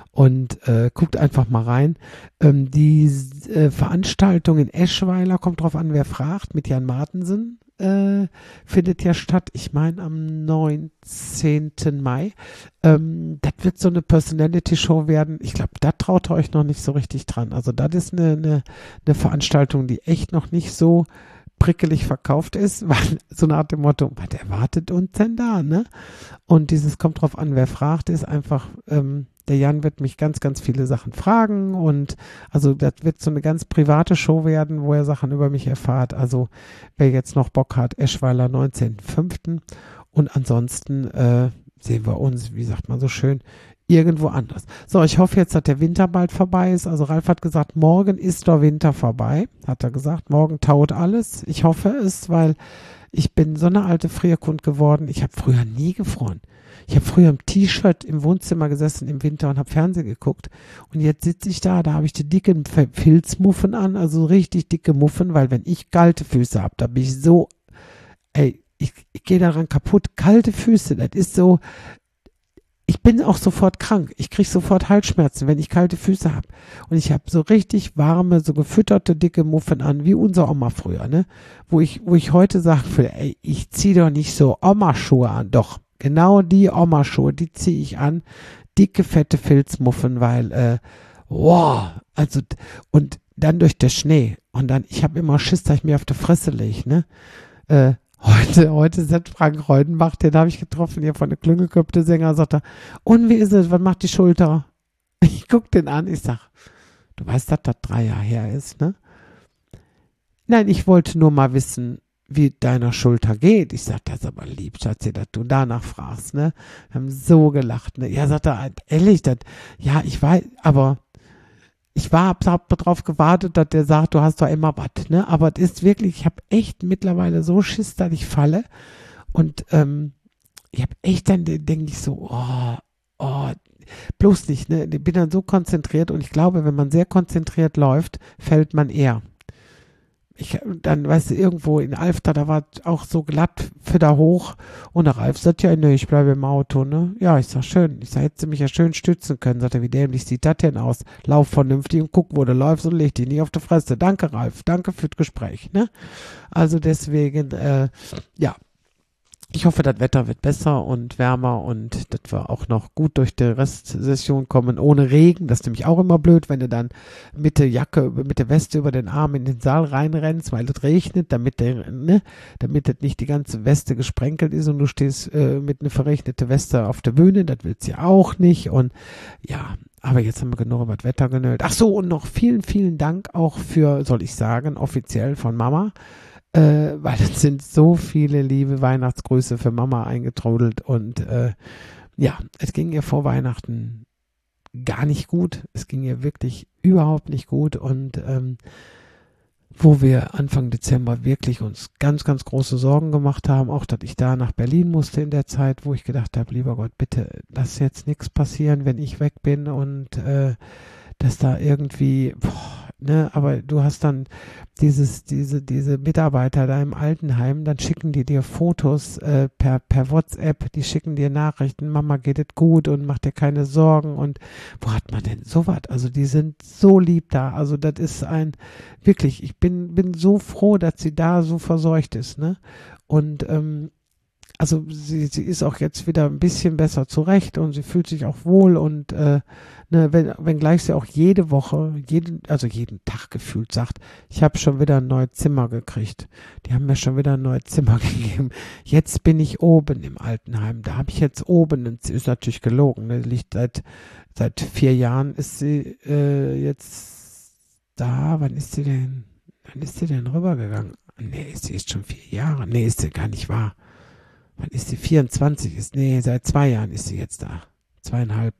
Und äh, guckt einfach mal rein. Ähm, die äh, Veranstaltung in Eschweiler, kommt drauf an, wer fragt, mit Jan Martensen, äh, findet ja statt. Ich meine am neunzehnten Mai. Ähm, das wird so eine Personality-Show werden. Ich glaube, da traut ihr euch noch nicht so richtig dran. Also das ist eine, eine, eine Veranstaltung, die echt noch nicht so prickelig verkauft ist, weil so nach dem Motto, was erwartet uns denn da, ne? Und dieses kommt drauf an, wer fragt, ist einfach, ähm, der Jan wird mich ganz, ganz viele Sachen fragen und also das wird so eine ganz private Show werden, wo er Sachen über mich erfahrt. Also wer jetzt noch Bock hat, Eschweiler neunzehnten fünften und ansonsten äh, sehen wir uns, wie sagt man so schön, irgendwo anders. So, ich hoffe jetzt, dass der Winter bald vorbei ist. Also Ralf hat gesagt, morgen ist der Winter vorbei, hat er gesagt. Morgen taut alles. Ich hoffe es, weil ich bin so eine alte Frierkund geworden. Ich habe früher nie gefroren. Ich habe früher im T-Shirt im Wohnzimmer gesessen im Winter und habe Fernsehen geguckt. Und jetzt sitze ich da, da habe ich die dicken Filzmuffen an, also richtig dicke Muffen, weil wenn ich kalte Füße habe, da bin ich so, ey, ich, ich gehe daran kaputt. Kalte Füße, das ist so, ich bin auch sofort krank. Ich kriege sofort Halsschmerzen, wenn ich kalte Füße habe. Und ich habe so richtig warme, so gefütterte, dicke Muffen an, wie unser Oma früher, ne? Wo ich, wo ich heute sagen würde, ey, ich ziehe doch nicht so Oma-Schuhe an. Doch, genau die Oma-Schuhe, die ziehe ich an. Dicke, fette Filzmuffen, weil, äh, wow, also, und dann durch den Schnee. Und dann, ich habe immer Schiss, dass ich mir auf die Fresse lege, ne? Äh, Heute, heute ist Frank Reudenbach, den habe ich getroffen, hier von der Klüngelköpfe Sänger, sagt er, und wie ist es, was macht die Schulter? Ich gucke den an, ich sag, du weißt, dass das drei Jahre her ist, ne? Nein, ich wollte nur mal wissen, wie deiner Schulter geht. Ich sag, das ist aber lieb, Schatzi, dass du danach fragst, ne? Wir haben so gelacht, ne? Ja, sagt er, ehrlich, das, ja, ich weiß, aber ich war, hab, hab darauf gewartet, dass der sagt, du hast doch immer was, ne? Aber es ist wirklich, ich habe echt mittlerweile so Schiss, dass ich falle. Und ähm, ich habe echt dann, denke ich so, oh, oh, bloß nicht, ne? Ich bin dann so konzentriert und ich glaube, wenn man sehr konzentriert läuft, fällt man eher. Ich, dann, weißt du, irgendwo in Alfter, da war auch so glatt für da hoch und der Ralf sagt, ja, ne, ich bleibe im Auto, ne? Ja, ich sag, schön. Ich sag, hättest du mich ja schön stützen können. Sagt er, wie dämlich sieht das denn aus? Lauf vernünftig und guck, wo du läufst und leg dich nicht auf die Fresse. Danke, Ralf. Danke für das Gespräch, ne? Also deswegen, äh, ja. Ich hoffe, das Wetter wird besser und wärmer und dass wir auch noch gut durch die Restsession kommen, ohne Regen. Das ist nämlich auch immer blöd, wenn du dann mit der Jacke, mit der Weste über den Arm in den Saal reinrennst, weil es regnet, damit der, ne, damit das nicht die ganze Weste gesprenkelt ist und du stehst äh, mit einer verregneten Weste auf der Bühne. Das willst du ja auch nicht. Und ja, aber jetzt haben wir genug über das Wetter genölt. Ach so, und noch vielen, vielen Dank auch für, soll ich sagen, offiziell von Mama. Äh, weil es sind so viele liebe Weihnachtsgrüße für Mama eingetrudelt und äh, ja, es ging ihr vor Weihnachten gar nicht gut. Es ging ihr wirklich überhaupt nicht gut und ähm, wo wir Anfang Dezember wirklich uns ganz, ganz große Sorgen gemacht haben, auch dass ich da nach Berlin musste in der Zeit, wo ich gedacht habe, lieber Gott, bitte, lass jetzt nichts passieren, wenn ich weg bin und äh, dass da irgendwie, boah, ne, aber du hast dann dieses, diese, diese Mitarbeiter da im Altenheim, dann schicken die dir Fotos äh, per, per WhatsApp, die schicken dir Nachrichten, Mama, geht es gut und mach dir keine Sorgen und wo hat man denn sowas? Also die sind so lieb da, also das ist ein, wirklich, ich bin, bin so froh, dass sie da so verseucht ist, ne, und ähm, also sie, sie ist auch jetzt wieder ein bisschen besser zurecht und sie fühlt sich auch wohl und äh, ne, wenn, wenngleich sie auch jede Woche, jeden, also jeden Tag gefühlt sagt, ich habe schon wieder ein neues Zimmer gekriegt. Die haben mir schon wieder ein neues Zimmer gegeben. Jetzt bin ich oben im Altenheim. Da habe ich jetzt oben, und sie ist natürlich gelogen, ne, liegt seit, seit vier Jahren ist sie äh, jetzt da. Wann ist sie denn, wann ist sie denn rübergegangen? Nee, sie ist schon vier Jahre. Nee, ist sie gar nicht wahr. Wann ist sie? vierundzwanzig ist, nee, seit zwei Jahren ist sie jetzt da. Zweieinhalb.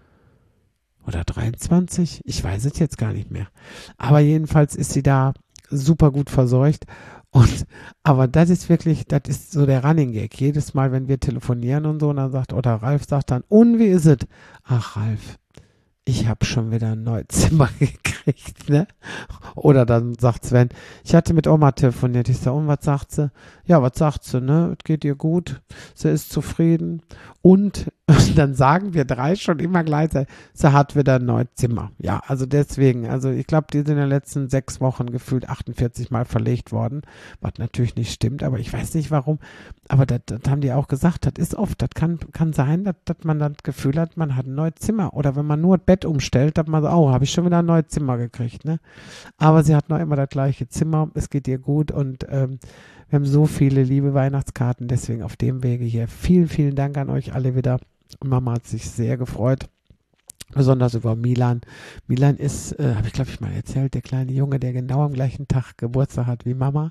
Oder dreiundzwanzig? Ich weiß es jetzt gar nicht mehr. Aber jedenfalls ist sie da super gut verseucht. Und, aber das ist wirklich, das ist so der Running Gag. Jedes Mal, wenn wir telefonieren und so, und dann sagt, oder Ralf sagt dann, und wie ist es? Ach, Ralf, ich habe schon wieder ein neues Zimmer gekriegt, ne? Oder dann sagt Sven, ich hatte mit Oma telefoniert. Ich sage, und was sagt sie? Ja, was sagt sie, ne? Es geht ihr gut, sie ist zufrieden. Und dann sagen wir drei schon immer gleichzeitig, sie hat wieder ein neues Zimmer. Ja, also deswegen, also ich glaube, die sind in den letzten sechs Wochen gefühlt achtundvierzig Mal verlegt worden, was natürlich nicht stimmt, aber ich weiß nicht warum. Aber das, das haben die auch gesagt, das ist oft, das kann, kann sein, dass, dass man das Gefühl hat, man hat ein neues Zimmer. Oder wenn man nur das Bett umstellt, dass man so, oh, habe ich schon wieder ein neues Zimmer gekriegt, ne? Aber sie hat noch immer das gleiche Zimmer, es geht ihr gut und ähm, wir haben so viele liebe Weihnachtskarten, deswegen auf dem Wege hier vielen, vielen Dank an euch alle wieder. Mama hat sich sehr gefreut, besonders über Milan. Milan ist, äh, habe ich glaube ich mal erzählt, der kleine Junge, der genau am gleichen Tag Geburtstag hat wie Mama.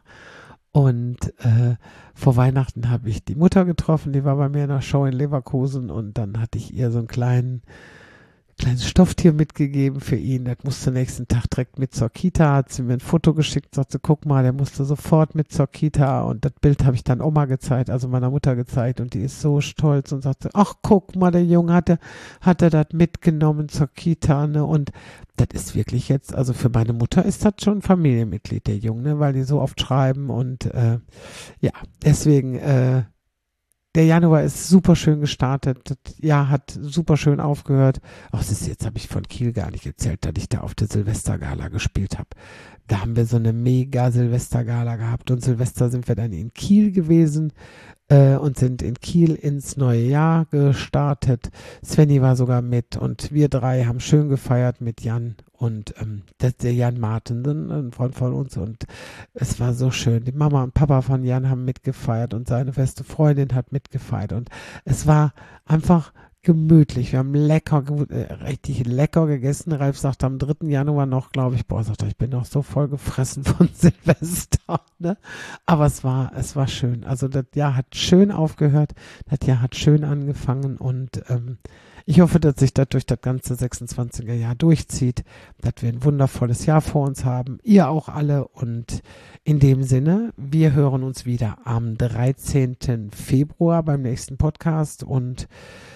Und äh, vor Weihnachten habe ich die Mutter getroffen, die war bei mir in der Show in Leverkusen und dann hatte ich ihr so einen kleinen kleines Stofftier mitgegeben für ihn. Das musste nächsten Tag direkt mit zur Kita, hat sie mir ein Foto geschickt, sagte, guck mal, der musste sofort mit zur Kita und das Bild habe ich dann Oma gezeigt, also meiner Mutter gezeigt und die ist so stolz und sagte, ach, guck mal, der Junge hatte, hatte das mitgenommen zur Kita, ne, und das ist wirklich jetzt, also für meine Mutter ist das schon ein Familienmitglied, der Junge, ne, weil die so oft schreiben und äh, ja, deswegen, äh, der Januar ist super schön gestartet. Das Jahr hat super schön aufgehört. Ach, das ist, jetzt habe ich von Kiel gar nicht erzählt, dass ich da auf der Silvestergala gespielt habe. Da haben wir so eine mega Silvestergala gehabt und Silvester sind wir dann in Kiel gewesen äh, und sind in Kiel ins neue Jahr gestartet. Svenny war sogar mit und wir drei haben schön gefeiert mit Jan und ähm, das, der Jan Martin, ein Freund von uns, und es war so schön. Die Mama und Papa von Jan haben mitgefeiert und seine beste Freundin hat mitgefeiert und es war einfach gemütlich. Wir haben lecker, äh, richtig lecker gegessen. Ralf sagt am dritten Januar noch, glaube ich, boah, sagt er, ich bin noch so voll gefressen von Silvester, ne? Aber es war, es war schön. Also das Jahr hat schön aufgehört, das Jahr hat schön angefangen und ähm, ich hoffe, dass sich das durch das ganze sechsundzwanziger Jahr durchzieht, dass wir ein wundervolles Jahr vor uns haben, ihr auch alle, und in dem Sinne, wir hören uns wieder am dreizehnten Februar beim nächsten Podcast und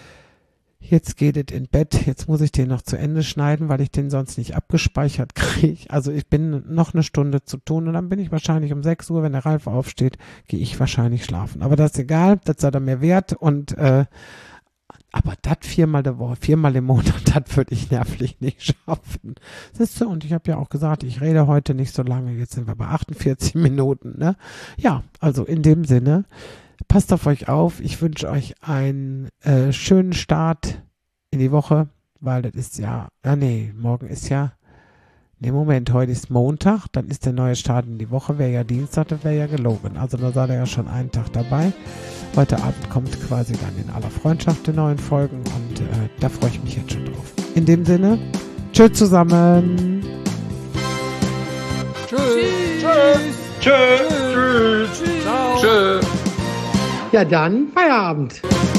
jetzt geht es in Bett, jetzt muss ich den noch zu Ende schneiden, weil ich den sonst nicht abgespeichert kriege. Also ich bin noch eine Stunde zu tun und dann bin ich wahrscheinlich um sechs Uhr, wenn der Ralf aufsteht, gehe ich wahrscheinlich schlafen. Aber das ist egal, das sei er mir wert und äh, aber das viermal der Woche, viermal im Monat, das würde ich nervlich nicht schaffen. Siehst du, und ich habe ja auch gesagt, ich rede heute nicht so lange, jetzt sind wir bei achtundvierzig Minuten, ne? Ja, also in dem Sinne, passt auf euch auf. Ich wünsche euch einen äh, schönen Start in die Woche, weil das ist ja, ja nee, morgen ist ja, nee, Moment, heute ist Montag, dann ist der neue Start in die Woche, wäre ja Dienstag, das wäre ja gelogen. Also da seid ihr ja schon einen Tag dabei. Heute Abend kommt quasi dann in aller Freundschaft die neuen Folgen und äh, da freue ich mich jetzt schon drauf. In dem Sinne, tschüss zusammen. Tschüss. Tschüss. Tschüss. Tschüss. Tschüss. Ciao. Tschüss. Ja dann, Feierabend.